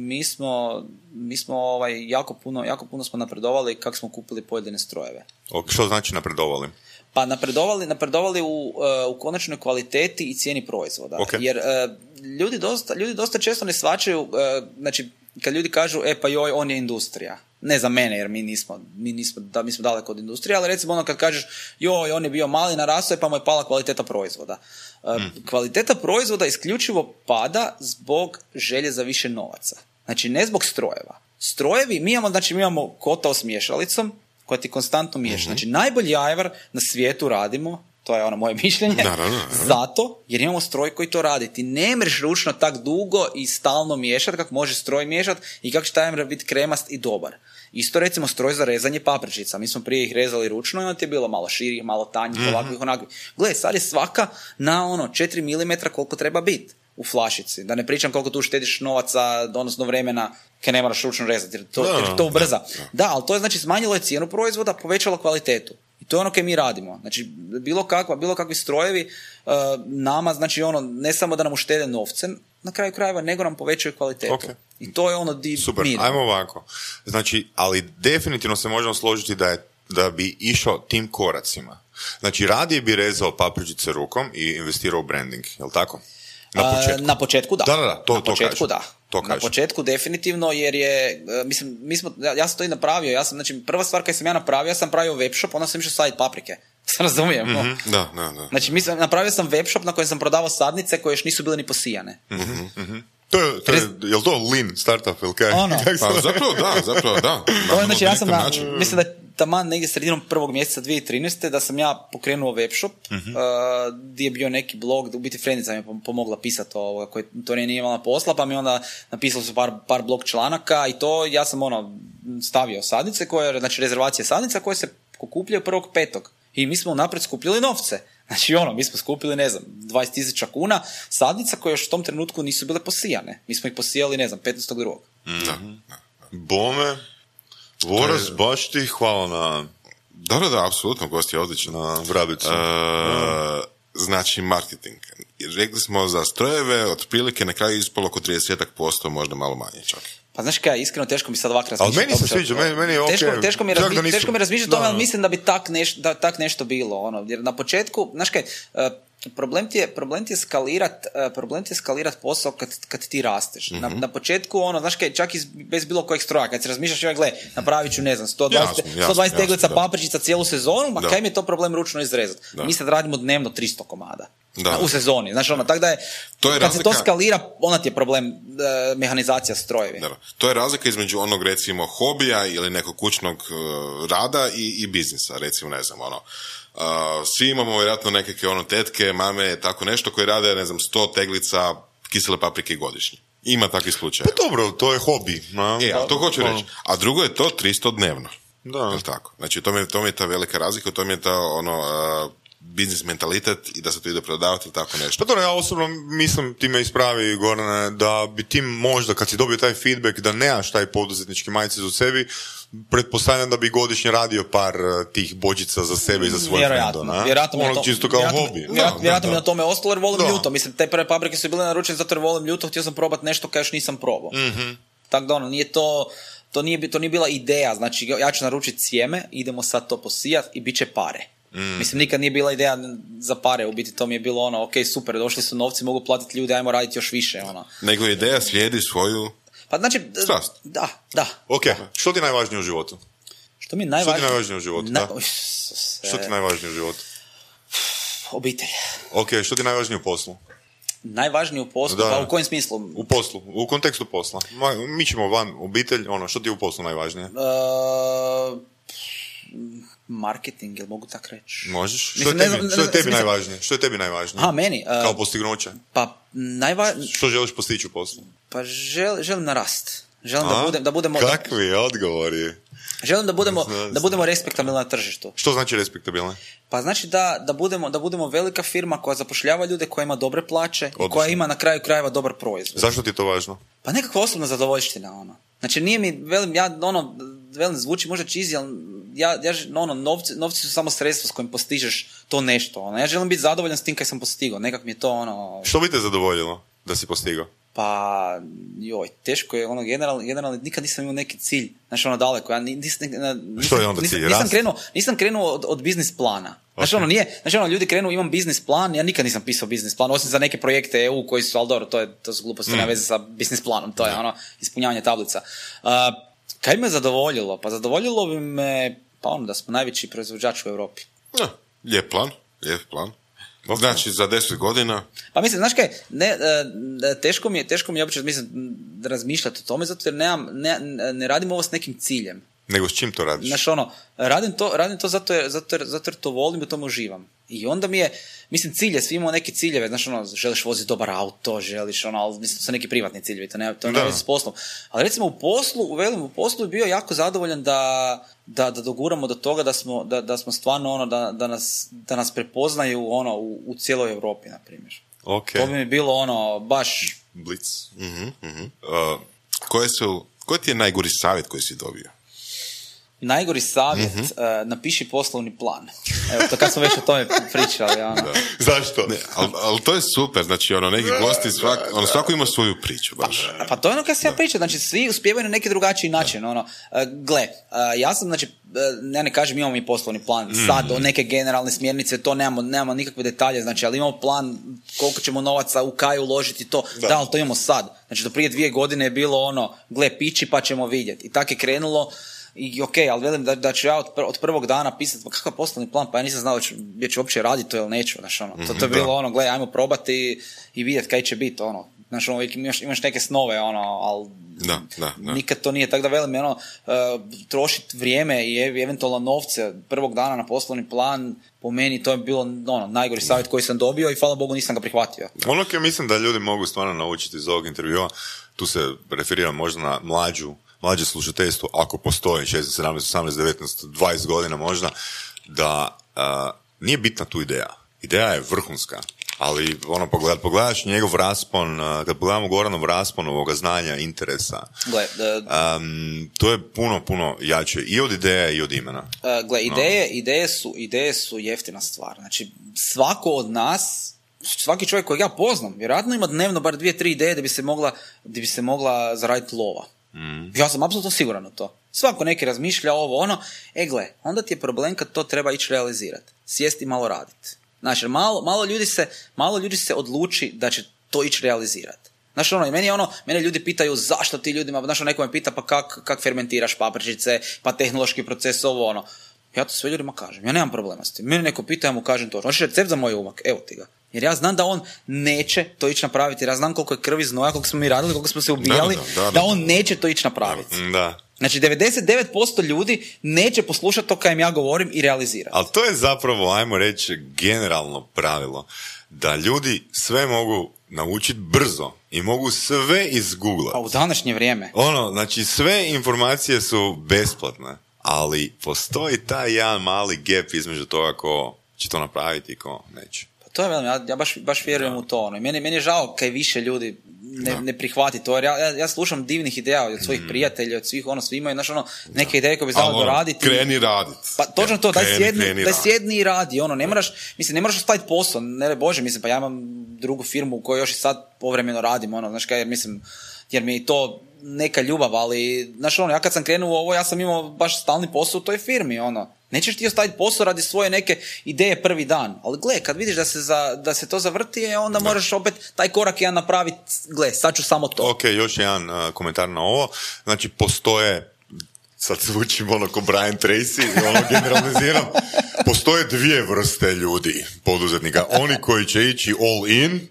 mi smo jako puno smo napredovali kako smo kupili pojedine strojeve. Što znači napredovali? Pa napredovali u konačnoj kvaliteti i cijeni proizvoda. Okay. Jer ljudi dosta često ne shvaćaju, znači kad ljudi kažu pa joj, on je industrija. Ne za mene, jer mi smo daleko od industrije, ali recimo kad kažeš joj, on je bio mali, narastao je pa mu je pala kvaliteta proizvoda. Kvaliteta proizvoda isključivo pada zbog želje za više novaca. Znači ne zbog strojeva. Strojevi, mi imamo kotao s miješalicom koja ti konstantno miješa. Znači najbolji ajvar na svijetu radimo, to je moje mišljenje, zato jer imamo stroj koji to radi. Ti ne mreš ručno tak dugo i stalno miješati kako može stroj miješati i kako će taj ajvar biti kremast i dobar. Isto recimo stroj za rezanje papričica. Mi smo prije ih rezali ručno i on ti je bilo malo širi, malo tanji, ovakvih onakvih. Gle, sad je svaka na 4 mm koliko treba biti u flašici. Da ne pričam koliko tu štediš novaca, odnosno vremena kad ne moraš ručno rezati, jer to ubrza. Da, ali to je znači smanjilo je cijenu proizvoda, povećalo kvalitetu. I to je ono kaj mi radimo. Znači, bilo kakvi strojevi nama, znači ne samo da nam uštede novce na kraju krajeva, nego nam povećaju kvalitetu. Okay. I to je super, ajmo ovako. Znači, ali definitivno se možemo složiti da bi išao tim koracima. Znači, radije bi rezao papričice rukom i investirao u branding, jel tako? Na početku da. Na početku definitivno, jer je, ja sam to i napravio, prva stvar kad sam ja napravio, ja sam pravio webshop, onda sam išao saditi paprike. Se razumijem? Da. Znači, napravio sam webshop na kojem sam prodavao sadnice koje još nisu bile ni posijane. Je li to lean startup ili kaj? Zapravo da. Znači, ja sam, mislim da taman negdje sredinom prvog mjeseca 2013. da sam ja pokrenuo webshop, gdje je bio neki blog, u biti Frenica mi je pomogla pisati koji to nije imala posla, pa mi onda napisali su par blog članaka i to ja sam stavio sadnice, znači rezervacije sadnica koje se kupljaju 1.5. I mi smo naprijed skupljali novce. Znači mi smo skupili, 20,000 kuna sadnica koje još u tom trenutku nisu bile posijane. Mi smo ih posijali, 15.2. Bome, Voras, baš ti hvala na... Da, apsolutno, gost je odličan. Na vrabicu. Znači, marketing. Rekli smo za strojeve, otprilike na kraju ispalo oko 30%, možda malo manje čak. Pa znaš kaj, iskreno teško mi sad ovak razmišljati. Ali meni se sviđa, meni je okej. Teško mi razmišljati o tome, ali mislim da bi tak nešto bilo. Jer na početku, znaš kaj, problem ti je skalirat posao kad ti rasteš. Na početku, znaš kaj, čak i bez bilo kojeg stroja, kad se razmišljaš, gle, napravit ću, 120 teglica papričica cijelu sezonu, ma kaj mi je to problem ručno izrezati? Mi sad radimo dnevno 300 komada. U sezoni. Znači, tako da je kad se to skalira, onda ti je problem mehanizacija strojevi. To je razlika između onog, recimo, hobija ili nekog kućnog rada i biznisa, recimo, svi imamo vjerojatno nekakve tetke, mame, tako nešto koje rade, 100 teglica kisele paprike godišnje. Ima takvih slučajeva. Pa dobro, to je hobi. To hoću reći. A drugo je to 300 dnevno. Da. Jel tako? Znači, to mi je ta velika razlika, to mi je ta biznis mentalitet i da se to ide prodavati ili tako nešto. Pa dobro, ja osobno mislim, ti me ispravi, Gorane, da bi ti možda, kad si dobio taj feedback, da nemaš taj poduzetnički mindset u sebi, pretpostavljam da bi godišnje radio par tih bođica za sebe i za svoje frendove. Vjerojatno čisto kao hobi. Vjerojatno mi na tome ostalo jer volim ljuto. Mislim, te prve paprike su bile naručene zato jer volim ljuto, htio sam probati nešto kaj još nisam probao. Tako da nije to nije bila ideja. Znači, ja ću naručiti sjeme, idemo sad to posijati i bit će pare. Mislim, nikad nije bila ideja za pare, u biti to mi je bilo ok, super, došli su novci, mogu platiti ljudi, ajmo raditi još više. Nego ideja slijedi svoju strast. Da. Ok, što ti je najvažnije u životu? Što ti je najvažnije u životu? Obitelj. Ok, što ti je najvažnije u poslu? Najvažnije u poslu? Pa u kojem smislu? U poslu, u kontekstu posla. Mi ćemo van obitelj, što ti je u poslu najvažnije? Marketing, jel mogu tak reći? Možeš. Što je tebi najvažnije? Aha, meni. Kao postignuće? Pa Što želiš postići u poslu? Pa želim na rast. Želim da budemo... Kakvi odgovori? Želim da budemo respektabilni na tržištu. Što znači respektabilni? Pa znači da budemo velika firma koja zapošljava ljude, koja ima dobre plaće i koja ima na kraju krajeva dobar proizvod. Zašto ti je to važno? Pa nekakva osobna zadovoljština, Znači nije mi, velim, zvuči možda cheesy, ali novci su samo sredstvo s kojim postižeš to nešto. Ja želim biti zadovoljan s tim kaj sam postigao. Nekak mi je to Što bi te zadovoljilo da si postigao? Pa, teško je, generalno, nikad nisam imao neki cilj, znači daleko, Što je onda cilj? Nisam krenuo od biznis plana. Znači, ljudi krenu, imam biznis plan, ja nikad nisam pisao biznis plan, osim za neke projekte EU koji su, ali dobro, to su gluposti, nema veze sa biznis planom, to je ispunjavanje tablica. Kaj me zadovoljilo? Pa zadovoljilo bi me, da smo najveći proizvođač u Europi. Lijep plan. Znači, za 10 godina... Pa mislim, znaš kaj, teško mi je uopće razmišljati o tome, zato jer ne radim ovo s nekim ciljem. Nego s čim to radiš? Znaš, radim to zato jer to volim i u tome uživam. I onda mi je, mislim, cilje, svi imamo neke ciljeve, znaš, želiš voziti dobar auto, želiš, ali mislim, to su neki privatni ciljevi, to ne veze s poslom. Ali recimo u poslu je bio jako zadovoljan da doguramo do toga da smo stvarno, da nas prepoznaju, u cijeloj Europi, na primjer. Okay. To bi mi bilo, baš... Blitz. Koji ti je najgori savjet koji si dobio? Najgori savjet, napiši poslovni plan. Evo, to kad smo već o tome pričali. Zašto? Ali to je super, znači neki gosti, svako ima svoju priču baš. Pa to je kad se ja pričam, znači svi uspijevaju na neki drugačiji način. Gle, ja sam, znači, ja ne kažem imamo mi poslovni plan, sad o neke generalne smjernice, to nemamo nikakve detalje, znači, ali imamo plan koliko ćemo novaca u kaj uložiti to, da, ali to imamo sad. Znači, do prije 2 godine je bilo gle, pići pa ćemo vidjeti. I tako je krenulo. I ali velim da ću ja od prvog dana pisati, pa kakav poslovni plan, pa ja nisam znao gdje ću uopće raditi to ili neću, znaš, to je bilo gle, ajmo probati i vidjeti kaj će biti, znaš, uvijek imaš neke snove, ali nikad to nije, tako da velim, trošiti vrijeme i eventualno novce prvog dana na poslovni plan, po meni to je bilo najgori savjet koji sam dobio i hvala Bogu nisam ga prihvatio. Ono koje mislim da ljudi mogu stvarno naučiti iz ovog intervjua, tu se referiram možda na mlađe slušateljstvo, ako postoji 16, 17, 18, 19, 20 godina možda, da nije bitna tu ideja. Ideja je vrhunska, ali pogledaš njegov raspon, kad pogledamo Goranov raspon ovoga znanja, interesa, to je puno jače i od ideje i od imena. Ideje su jeftina stvar. Znači, svako od nas, svaki čovjek kojeg ja poznam, vjerojatno ima dnevno bar 2-3 ideje da bi se mogla zaraditi lova. Ja sam apsolutno siguran u to. Svako neki razmišlja ovo, gle, onda ti je problem kad to treba ići realizirati. Sjesti i malo raditi. Znači, malo ljudi se odluči da će to ići realizirati. Znači, mene ljudi pitaju zašto ti ljudima, znači, neko me pita pa kak fermentiraš papričice, pa tehnološki proces, ovo, Ja to sve ljudima kažem, ja nemam problema s tim. Mene neko pita, ja mu kažem to. Hoćeš recept za moj umak? Evo ti ga. Jer ja znam da on neće to ići napraviti, jer ja znam koliko je krvi znoja, koliko smo mi radili, koliko smo se ubijali, da on neće to ići napraviti. Da. Znači, 99% ljudi neće poslušati to kaj im ja govorim i realizirati. Ali to je zapravo, ajmo reći, generalno pravilo. Da ljudi sve mogu naučiti brzo i mogu sve izgooglati. Pa u današnje vrijeme. Znači, sve informacije su besplatne, ali postoji taj jedan mali gap između toga ko će to napraviti i ko neće. To je velim, ja baš vjerujem u to. Meni je žao kaj više ljudi ne prihvati to, jer ja slušam divnih ideja od svojih prijatelja, od svih, svi imaju, neke ideje koje bi znali doraditi. Kreni raditi. Pa točno to, daj sjedni i radi, ne moraš ostaviti posao, ne bože, pa ja imam drugu firmu u kojoj još i sad povremeno radim, jer mi je to neka ljubav, ali, ja kad sam krenuo u ovo, ja sam imao baš stalni posao u toj firmi, Nećeš ti ostaviti posao radi svoje neke ideje prvi dan, ali gle, kad vidiš da se to zavrti, onda moraš opet taj korak jedan napraviti, gle, sad ću samo to. Ok, još jedan komentar na ovo. Znači, postoje, sad zvučim ko Brian Tracy, generaliziram, postoje 2 vrste ljudi, poduzetnika. Oni koji će ići all in,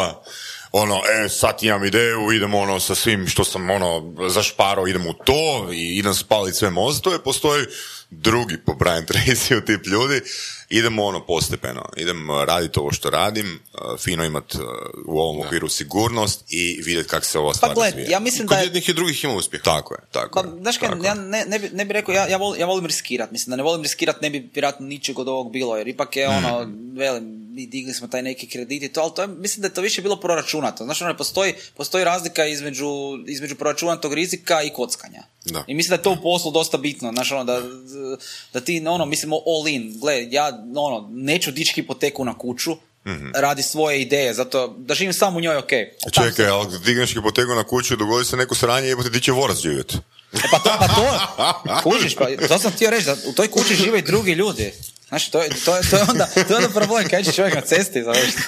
sad imam ideju, idemo sa svim što sam zašparao, idemo u to i idem spaliti sve mozgove. Postoji drugi po Brian Tracy tip ljudi, idemo postepeno, idem raditi ovo što radim, fino imat u ovom okviru sigurnost i vidjeti kako se ova stvar razvija. Ja mislim da kod jednih i drugih ima uspjeha. Tako je. Znaš kaj, ja ne bi rekao, ja volim riskirati, mislim da ne volim riskirati, ne bi vjerojatno ničeg od ovog bilo, jer ipak je velim, digli smo taj neki kredit i to, ali to je, mislim da je to više bilo proračunato. Znaš, ono, postoji razlika između proračunatog rizika i kockanja. Da. I mislim da je to u poslu dosta bitno, znaš, ono, da ti, ono, mislimo all in. Gle, ja, ono, neću dići hipoteku na kuću, radi svoje ideje, zato da živim sam u njoj, ok. Čekaj, ali digneš hipoteku na kuću, dogodi se neko sranje i jebote, di će vorac živjeti. Pa to, kužiš, to sam htio reći, da u toj kući žive i drugi ljudi. Znaš, to je onda problem, kaj će čovjek na cesti završiti.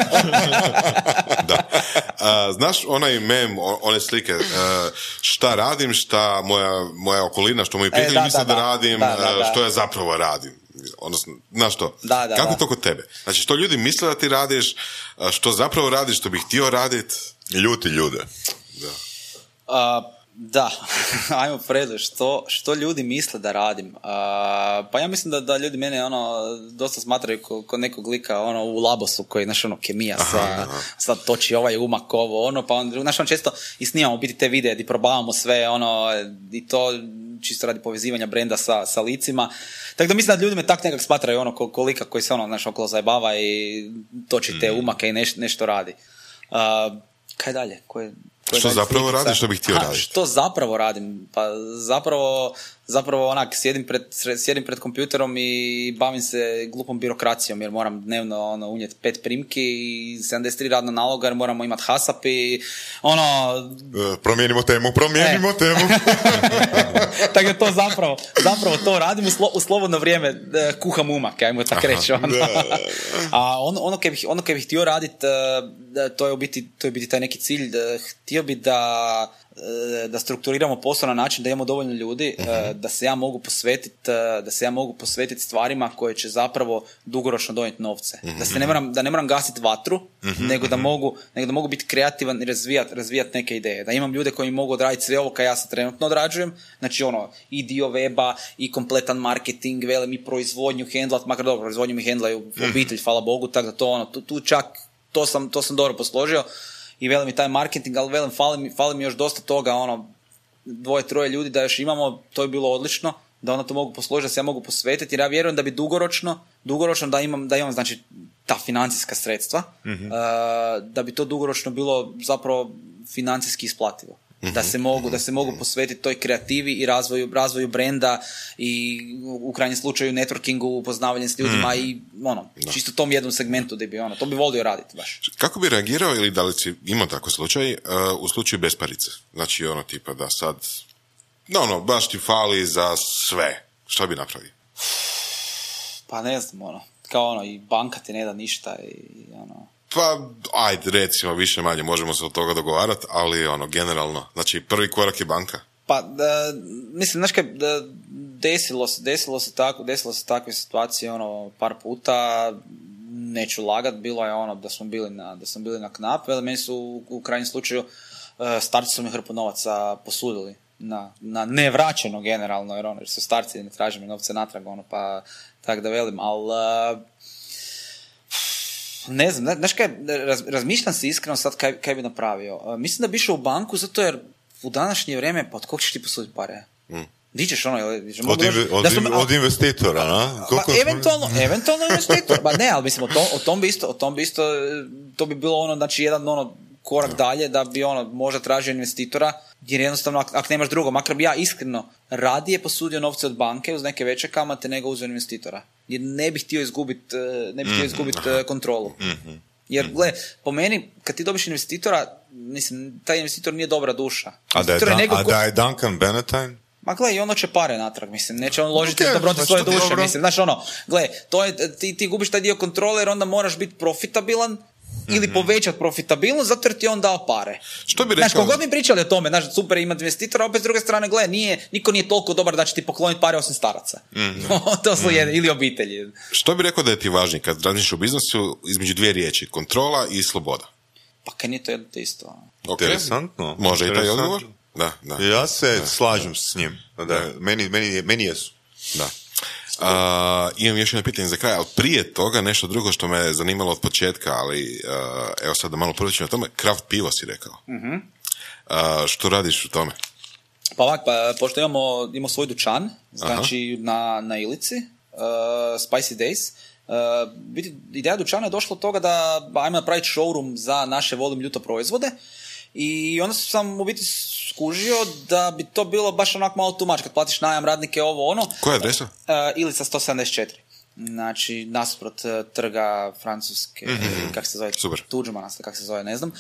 Da. Znaš onaj mem, one slike, šta radim, šta moja okolina, što moji prijatelji misle da radim, što ja zapravo radim. Odnosno, znaš što? Kako to kod tebe? Znači, što ljudi misle da ti radiš, što zapravo radiš, što bih htio raditi? Ljuti ljude. Da, ajmo predu, što ljudi misle da radim. Pa ja mislim da ljudi mene dosta smatraju kod nekog lika u Labosu koji, znaš, kemija sad toči ovaj umak ovo, pa znaš, često i snimamo biti te videe gdje probavamo sve i to čisto radi povezivanja brenda sa licima. Tako da mislim da ljudi me tak nekak smatraju ko lika koji se znaš, okolo zajebava i toči te umake i nešto radi. Kaj dalje? Što zapravo radiš, što bih htio raditi? Što zapravo radim? Pa zapravo onak, sjedim pred kompjuterom i bavim se glupom birokracijom, jer moram dnevno unijeti 5 primki i 73 radna naloga, jer moramo imati HASAP i Promijenimo temu. Tako da to zapravo to radim u slobodno vrijeme, kuham umake, ajmo tako reći. A ono kaj bih htio raditi, to je biti taj neki cilj, htio bi da strukturiramo posao na način da imamo dovoljno ljudi, da se ja mogu posvetiti stvarima koje će zapravo dugoročno donijeti novce. Da ne moram gasiti vatru, nego da mogu biti kreativan i razvijati neke ideje. Da imam ljude koji mogu odraditi sve ovo kaj ja sad trenutno odrađujem, znači i dio weba, i kompletan marketing, velim, i proizvodnju hendlat, makar dobro, proizvodnju mi hendlaju obitelj, hvala Bogu, tako da tu čak to sam dobro posložio. I velim i taj marketing, ali velim, fali mi još dosta toga, 2-3 ljudi da još imamo, to je bilo odlično, da to mogu posložiti, da se ja mogu posvetiti, jer ja vjerujem da bi dugoročno da imam znači ta financijska sredstva, da bi to dugoročno bilo zapravo financijski isplativo. Da se mogu posvetiti toj kreativi i razvoju brenda i u krajnjem slučaju networkingu, upoznavanjem s ljudima i čisto tom jednom segmentu da bi to bi volio raditi baš. Kako bi reagirao ili da li si imao tako slučaj u slučaju besparice? Znači tipa da sad baš ti fali za sve. Što bi napravio? Pa ne znam, kao i banka ti ne da ništa i Pa, ajde, recimo, više manje možemo se od toga dogovarati, ali generalno, znači prvi korak je banka. Pa, mislim, znaš kaj, desilo se takve situacije, par puta, neću lagat, bilo je da smo bili na knap, ali meni su u krajnjem slučaju starci su mi hrpu novaca posudili na nevraćeno generalno, jer su starci ne traže mi novce natrag, pa tak da velim, ali ne znam, znaš kaj, razmišljam se iskreno sad kaj bi napravio. Mislim da bi išao u banku zato jer u današnje vrijeme, pa od kog ćeš ti posuditi pare? Di ćeš od investitora, na? Pa, eventualno investitor. Ba ne, ali mislim, o tom bi isto, to bi bilo znači jedan korak dalje da bi možda tražio investitora, jer jednostavno ako nemaš drugo, makar bi ja iskreno radije posudio novce od banke uz neke veće kamate nego uz investitora. Jer ne bih htio izgubiti kontrolu. Jer, gle, po meni, kad ti dobiš investitora, mislim, taj investitor nije dobra duša. A da je Duncan Benetine? Ma gle, i ono će pare natrag, mislim, neće on ložiti dobrotu svoje duše, mislim, znaš gle, to je, ti gubiš taj dio kontrole jer onda moraš biti profitabilan ili povećati profitabilnost zato jer ti je on dao pare. Što bi rekao? Znaš, kogod mi pričali o tome, znaš, super imati investitora, opet s druge strane, gle, niko nije toliko dobar da će ti pokloniti pare osim staraca. To su ili obitelji. Što bi rekao da je ti važnije kad radiš u biznisu između dvije riječi, kontrola i sloboda? Pa kaj nije to jedno te isto? Okay. Interesantno. Može i taj odgovor? Da. Ja se slažem s njim. Da. Meni jesu. Da. Imam još jedno pitanje za kraj, ali prije toga nešto drugo što me zanimalo od početka, ali evo sad da malo poručim o tome, Kraft pivo si rekao. Što radiš u tome? Pa ovak, pošto imamo svoj dućan, znači na Ilici, Spicy Days, Ideja dućana je došla od toga da ajmo napraviti showroom za naše volim ljuto proizvode i onda sam u biti skužio da bi to bilo baš onako malo too much kad platiš najam, radnike, ovo ono. Koja je adresa? Ilica 174. Znači, nasuprot trga Francuske, kako se zove, Tuđmana, kako se zove, ne znam.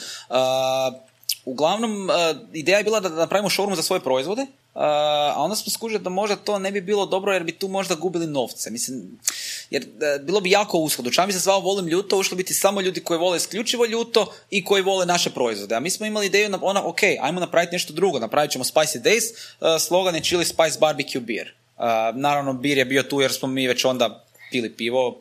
Uglavnom, ideja je bila da napravimo showroom za svoje proizvode, a onda smo skužili da možda to ne bi bilo dobro jer bi tu možda gubili novce. Mislim, jer bilo bi jako usko. Dućan bi se zvao Volim ljuto, ušli biti samo ljudi koji vole isključivo ljuto i koji vole naše proizvode. A mi smo imali ideju, ok, ajmo napraviti nešto drugo, napravit ćemo Spicy Days, slogan je Chili Spice Barbecue Beer. Naravno, bir je bio tu jer smo mi već onda pili pivo,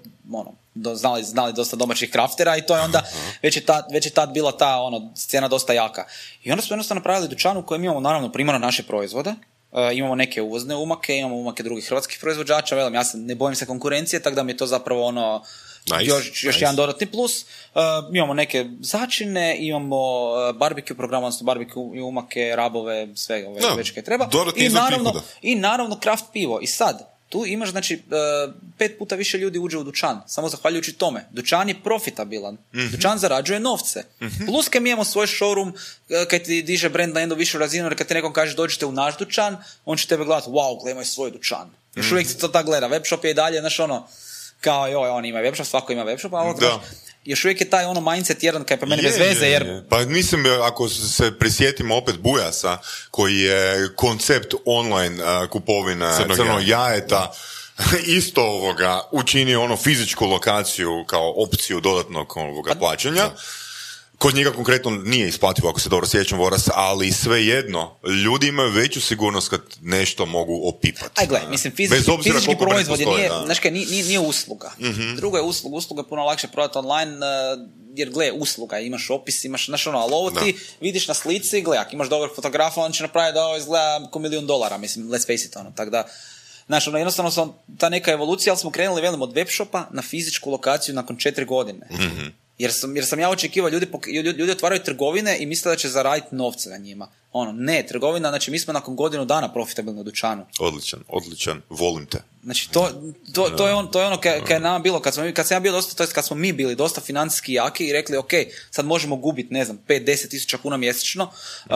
znali dosta domaćih kraftera i to je onda, već je tad bila ta scena dosta jaka. I onda smo jednostavno napravili dućan u kojem imamo naravno primarno naše proizvode, imamo neke uvozne umake, imamo umake drugih hrvatskih proizvođača, velim, ja ne bojim se konkurencije, tako da mi je to zapravo još jedan dodatni plus. Imamo neke začine, imamo barbecue program, odnosno barbecue umake, rabove, sve ove već kaj treba. I naravno kraft pivo. I sad, tu imaš, znači, 5 puta više ljudi uđe u dućan, samo zahvaljujući tome. Dućan je profitabilan, dućan zarađuje novce. Plus kad mi imamo svoj showroom, kad ti diže brand na jednu višu razinu, jer kad ti nekom kaže dođite u naš dućan, on će tebe gledati, wow, gledaj svoj dućan. Još uvijek se to tako gleda, webshop je i dalje, znaš kao joj, oni imaju webshop, svako ima webshop, a još uvijek je taj mindset jedan kaj je po meni bez veze, jer... Pa mislim, ako se prisjetimo opet Bujasa, koji je koncept online kupovine crnog jajeta, isto učinio fizičku lokaciju kao opciju dodatnog plaćanja. Kod njega konkretno nije isplativo, ako se dobro sjećam, Voras, ali svejedno, ljudi imaju veću sigurnost kad nešto mogu opipati. Aj gledaj, mislim, fizički proizvod nije usluga. Druga je usluga je puno lakše prodati online, jer gledaj, usluga, imaš opis, imaš, ali ovo ti vidiš na slici, gledaj, ako imaš dobar fotografa, on će napraviti da ovo izgleda ko $1,000,000, mislim, let's face it, tako da, znaš, jednostavno ta neka evolucija, ali smo krenuli, velim, od webshopa na fizičku lokaciju nakon 4 godine. Jer sam ja očekivao, ljudi otvaraju trgovine i misle da će zaraditi novce na njima. Ne, trgovina, znači mi smo nakon godinu dana profitabilni u dućanu. Odličan, volim te. Znači to je ono kad je nama bilo, kad sam ja bio dosta, to jest kad smo mi bili dosta financijski jaki i rekli, ok, sad možemo gubiti, ne znam, 5-10 tisuća kuna mjesečno.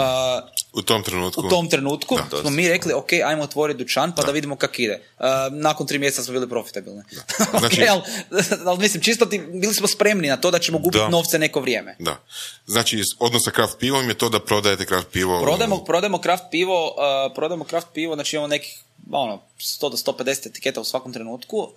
U tom trenutku smo mi rekli, ok, ajmo otvoriti dućan pa da vidimo kak ide. Nakon 3 mjeseca smo bili profitabilni. Znači, ali mislim, čisto bili smo spremni na to da ćemo gubiti novce neko vrijeme. Da. Znači, odnos sa kraft pivom je to da prodajete kraft pivo. Prodajemo kraft pivo, znači imamo nekih 100 do 150 etiketa u svakom trenutku.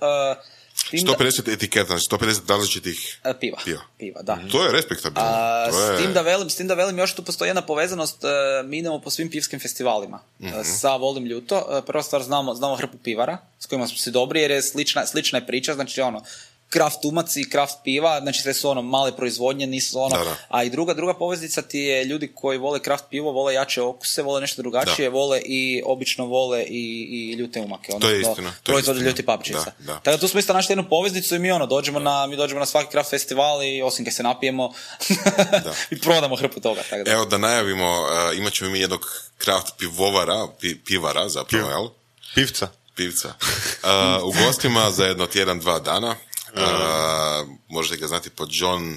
150 etiketa, znači 150 različitih piva, da. To je respektabilno. S tim da velim, još tu postoji jedna povezanost, mi idemo po svim pivskim festivalima sa Volim ljuto. Prva stvar, znamo hrpu pivara, s kojima smo si dobri, jer je slična je priča, znači kraft umaci, kraft piva, znači sve su male proizvodnje, nisu a i druga poveznica ti je ljudi koji vole kraft pivo, vole jače okuse, vole nešto drugačije, vole i obično vole i ljute umake. To je istina. Proizvode ljuti papčica. Tako da tu smo isto našli jednu poveznicu i mi dođemo na svaki kraft festival i osim kad se napijemo i prodamo hrpu toga. Tako da. Evo da najavimo, imat ćemo mi jednog kraft pivara zapravo, jel? Pivca. U gostima za jedno tjedan, 2 dana. Možete ga znati po John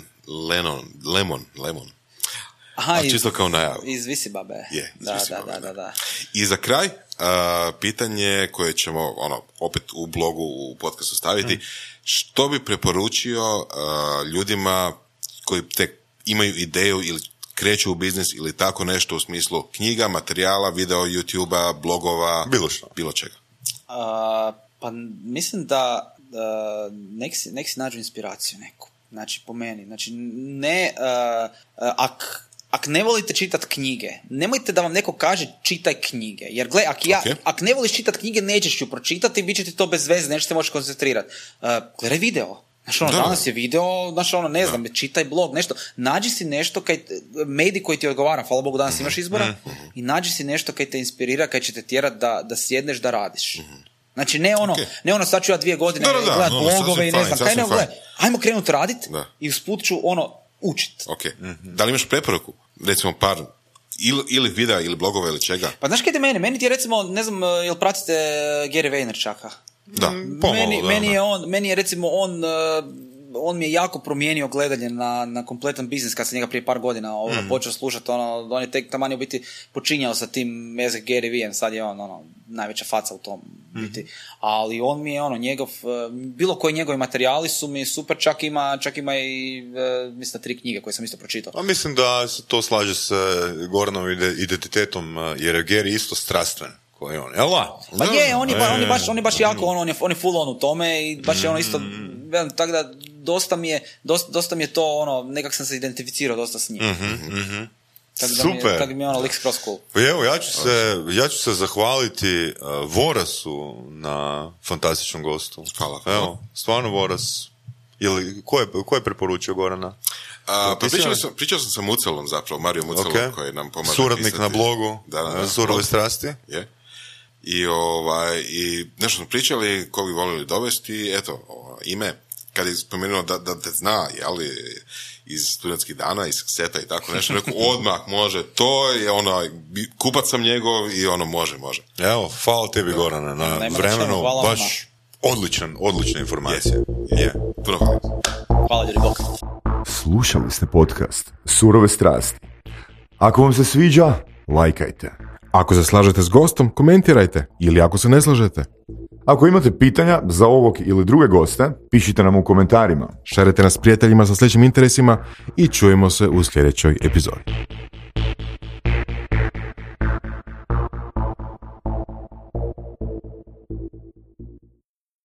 Lemon. Aha, čisto kao najavu. Iz Visibabe. Da. I za kraj, pitanje koje ćemo opet u blogu, u podcastu staviti, što bi preporučio ljudima koji tek imaju ideju ili kreću u biznis ili tako nešto u smislu knjiga, materijala, video, YouTube-a, blogova, bilo čega? Pa mislim da nek si nađu inspiraciju neku. Znači, po meni. Znači, ak ne volite čitati knjige, nemojte da vam neko kaže čitaj knjige. Jer gle, ak ne voliš čitati knjige, nećeš ju pročitati, bit će ti to bez veze, nećeš se moći koncentrirati. Gledaj video. Znači, danas je video, znači, ne znam, čitaj blog, nešto. Nađi si nešto, medij koji ti odgovara, hvala Bogu, danas imaš izbora, i nađi si nešto kaj te inspirira, kaj će te tjerati da sjedneš, da radiš. Znači, ne sad ću ja 2 godine gledat blogove i ne znam, kaj ne, gledaj, ajmo krenuti radit i usput ću učit. Da li imaš preporuku? Recimo par ili videa ili blogova ili čega? Pa znaš kaj ti meni ti je recimo, ne znam, jel pratite Gary Vaynerchuka? Da, pomalo, meni je recimo on mi je jako promijenio gledanje na kompletan biznis kad sam njega prije par godina počeo slušati, on je tek taman u biti počinjao sa tim as Gary Vee, sad je on najveća faca u tom biti, ali on mi je njegov, bilo koji njegovi materijali su mi super, čak ima i mislim 3 knjige koje sam isto pročitao. A mislim da se to slaže s Goranovim identitetom, jer je Gary isto strastven. On je baš jako, on je full on u tome i baš je isto, tako da dosta mi je to nekak sam se identificirao dosta s njim. Super. Tako mi je lik skroz cool. Pa evo, ja ću se zahvaliti Vorasu na fantastičnom gostu. Hvala. Evo, stvarno Voras. Ili, ko je preporučio Gorana? Pričao sam sa Mucelom zapravo, Mario Mucelom, koji nam pomaže suradnik pisati. Na blogu Surove strasti. Je. I nešto smo pričali, ko bi volili dovesti, eto, ime, kad je spomenuo da te zna, jeli, iz studentskih dana, iz seta i tako nešto, rekao, odmah može, to je kupac sam njegov i može. Evo, hvala tebi Gorana na vremenu, baš odlične informacije. Puno hvala. Hvala ljudi, bok. Slušali ste podcast Surove strasti. Ako vam se sviđa, lajkajte. Ako se slažete s gostom, komentirajte. Ili ako se ne slažete, ako imate pitanja za ovog ili druge goste, pišite nam u komentarima. Šerite nas prijateljima sa sličnim interesima i čujemo se u sljedećoj epizodi.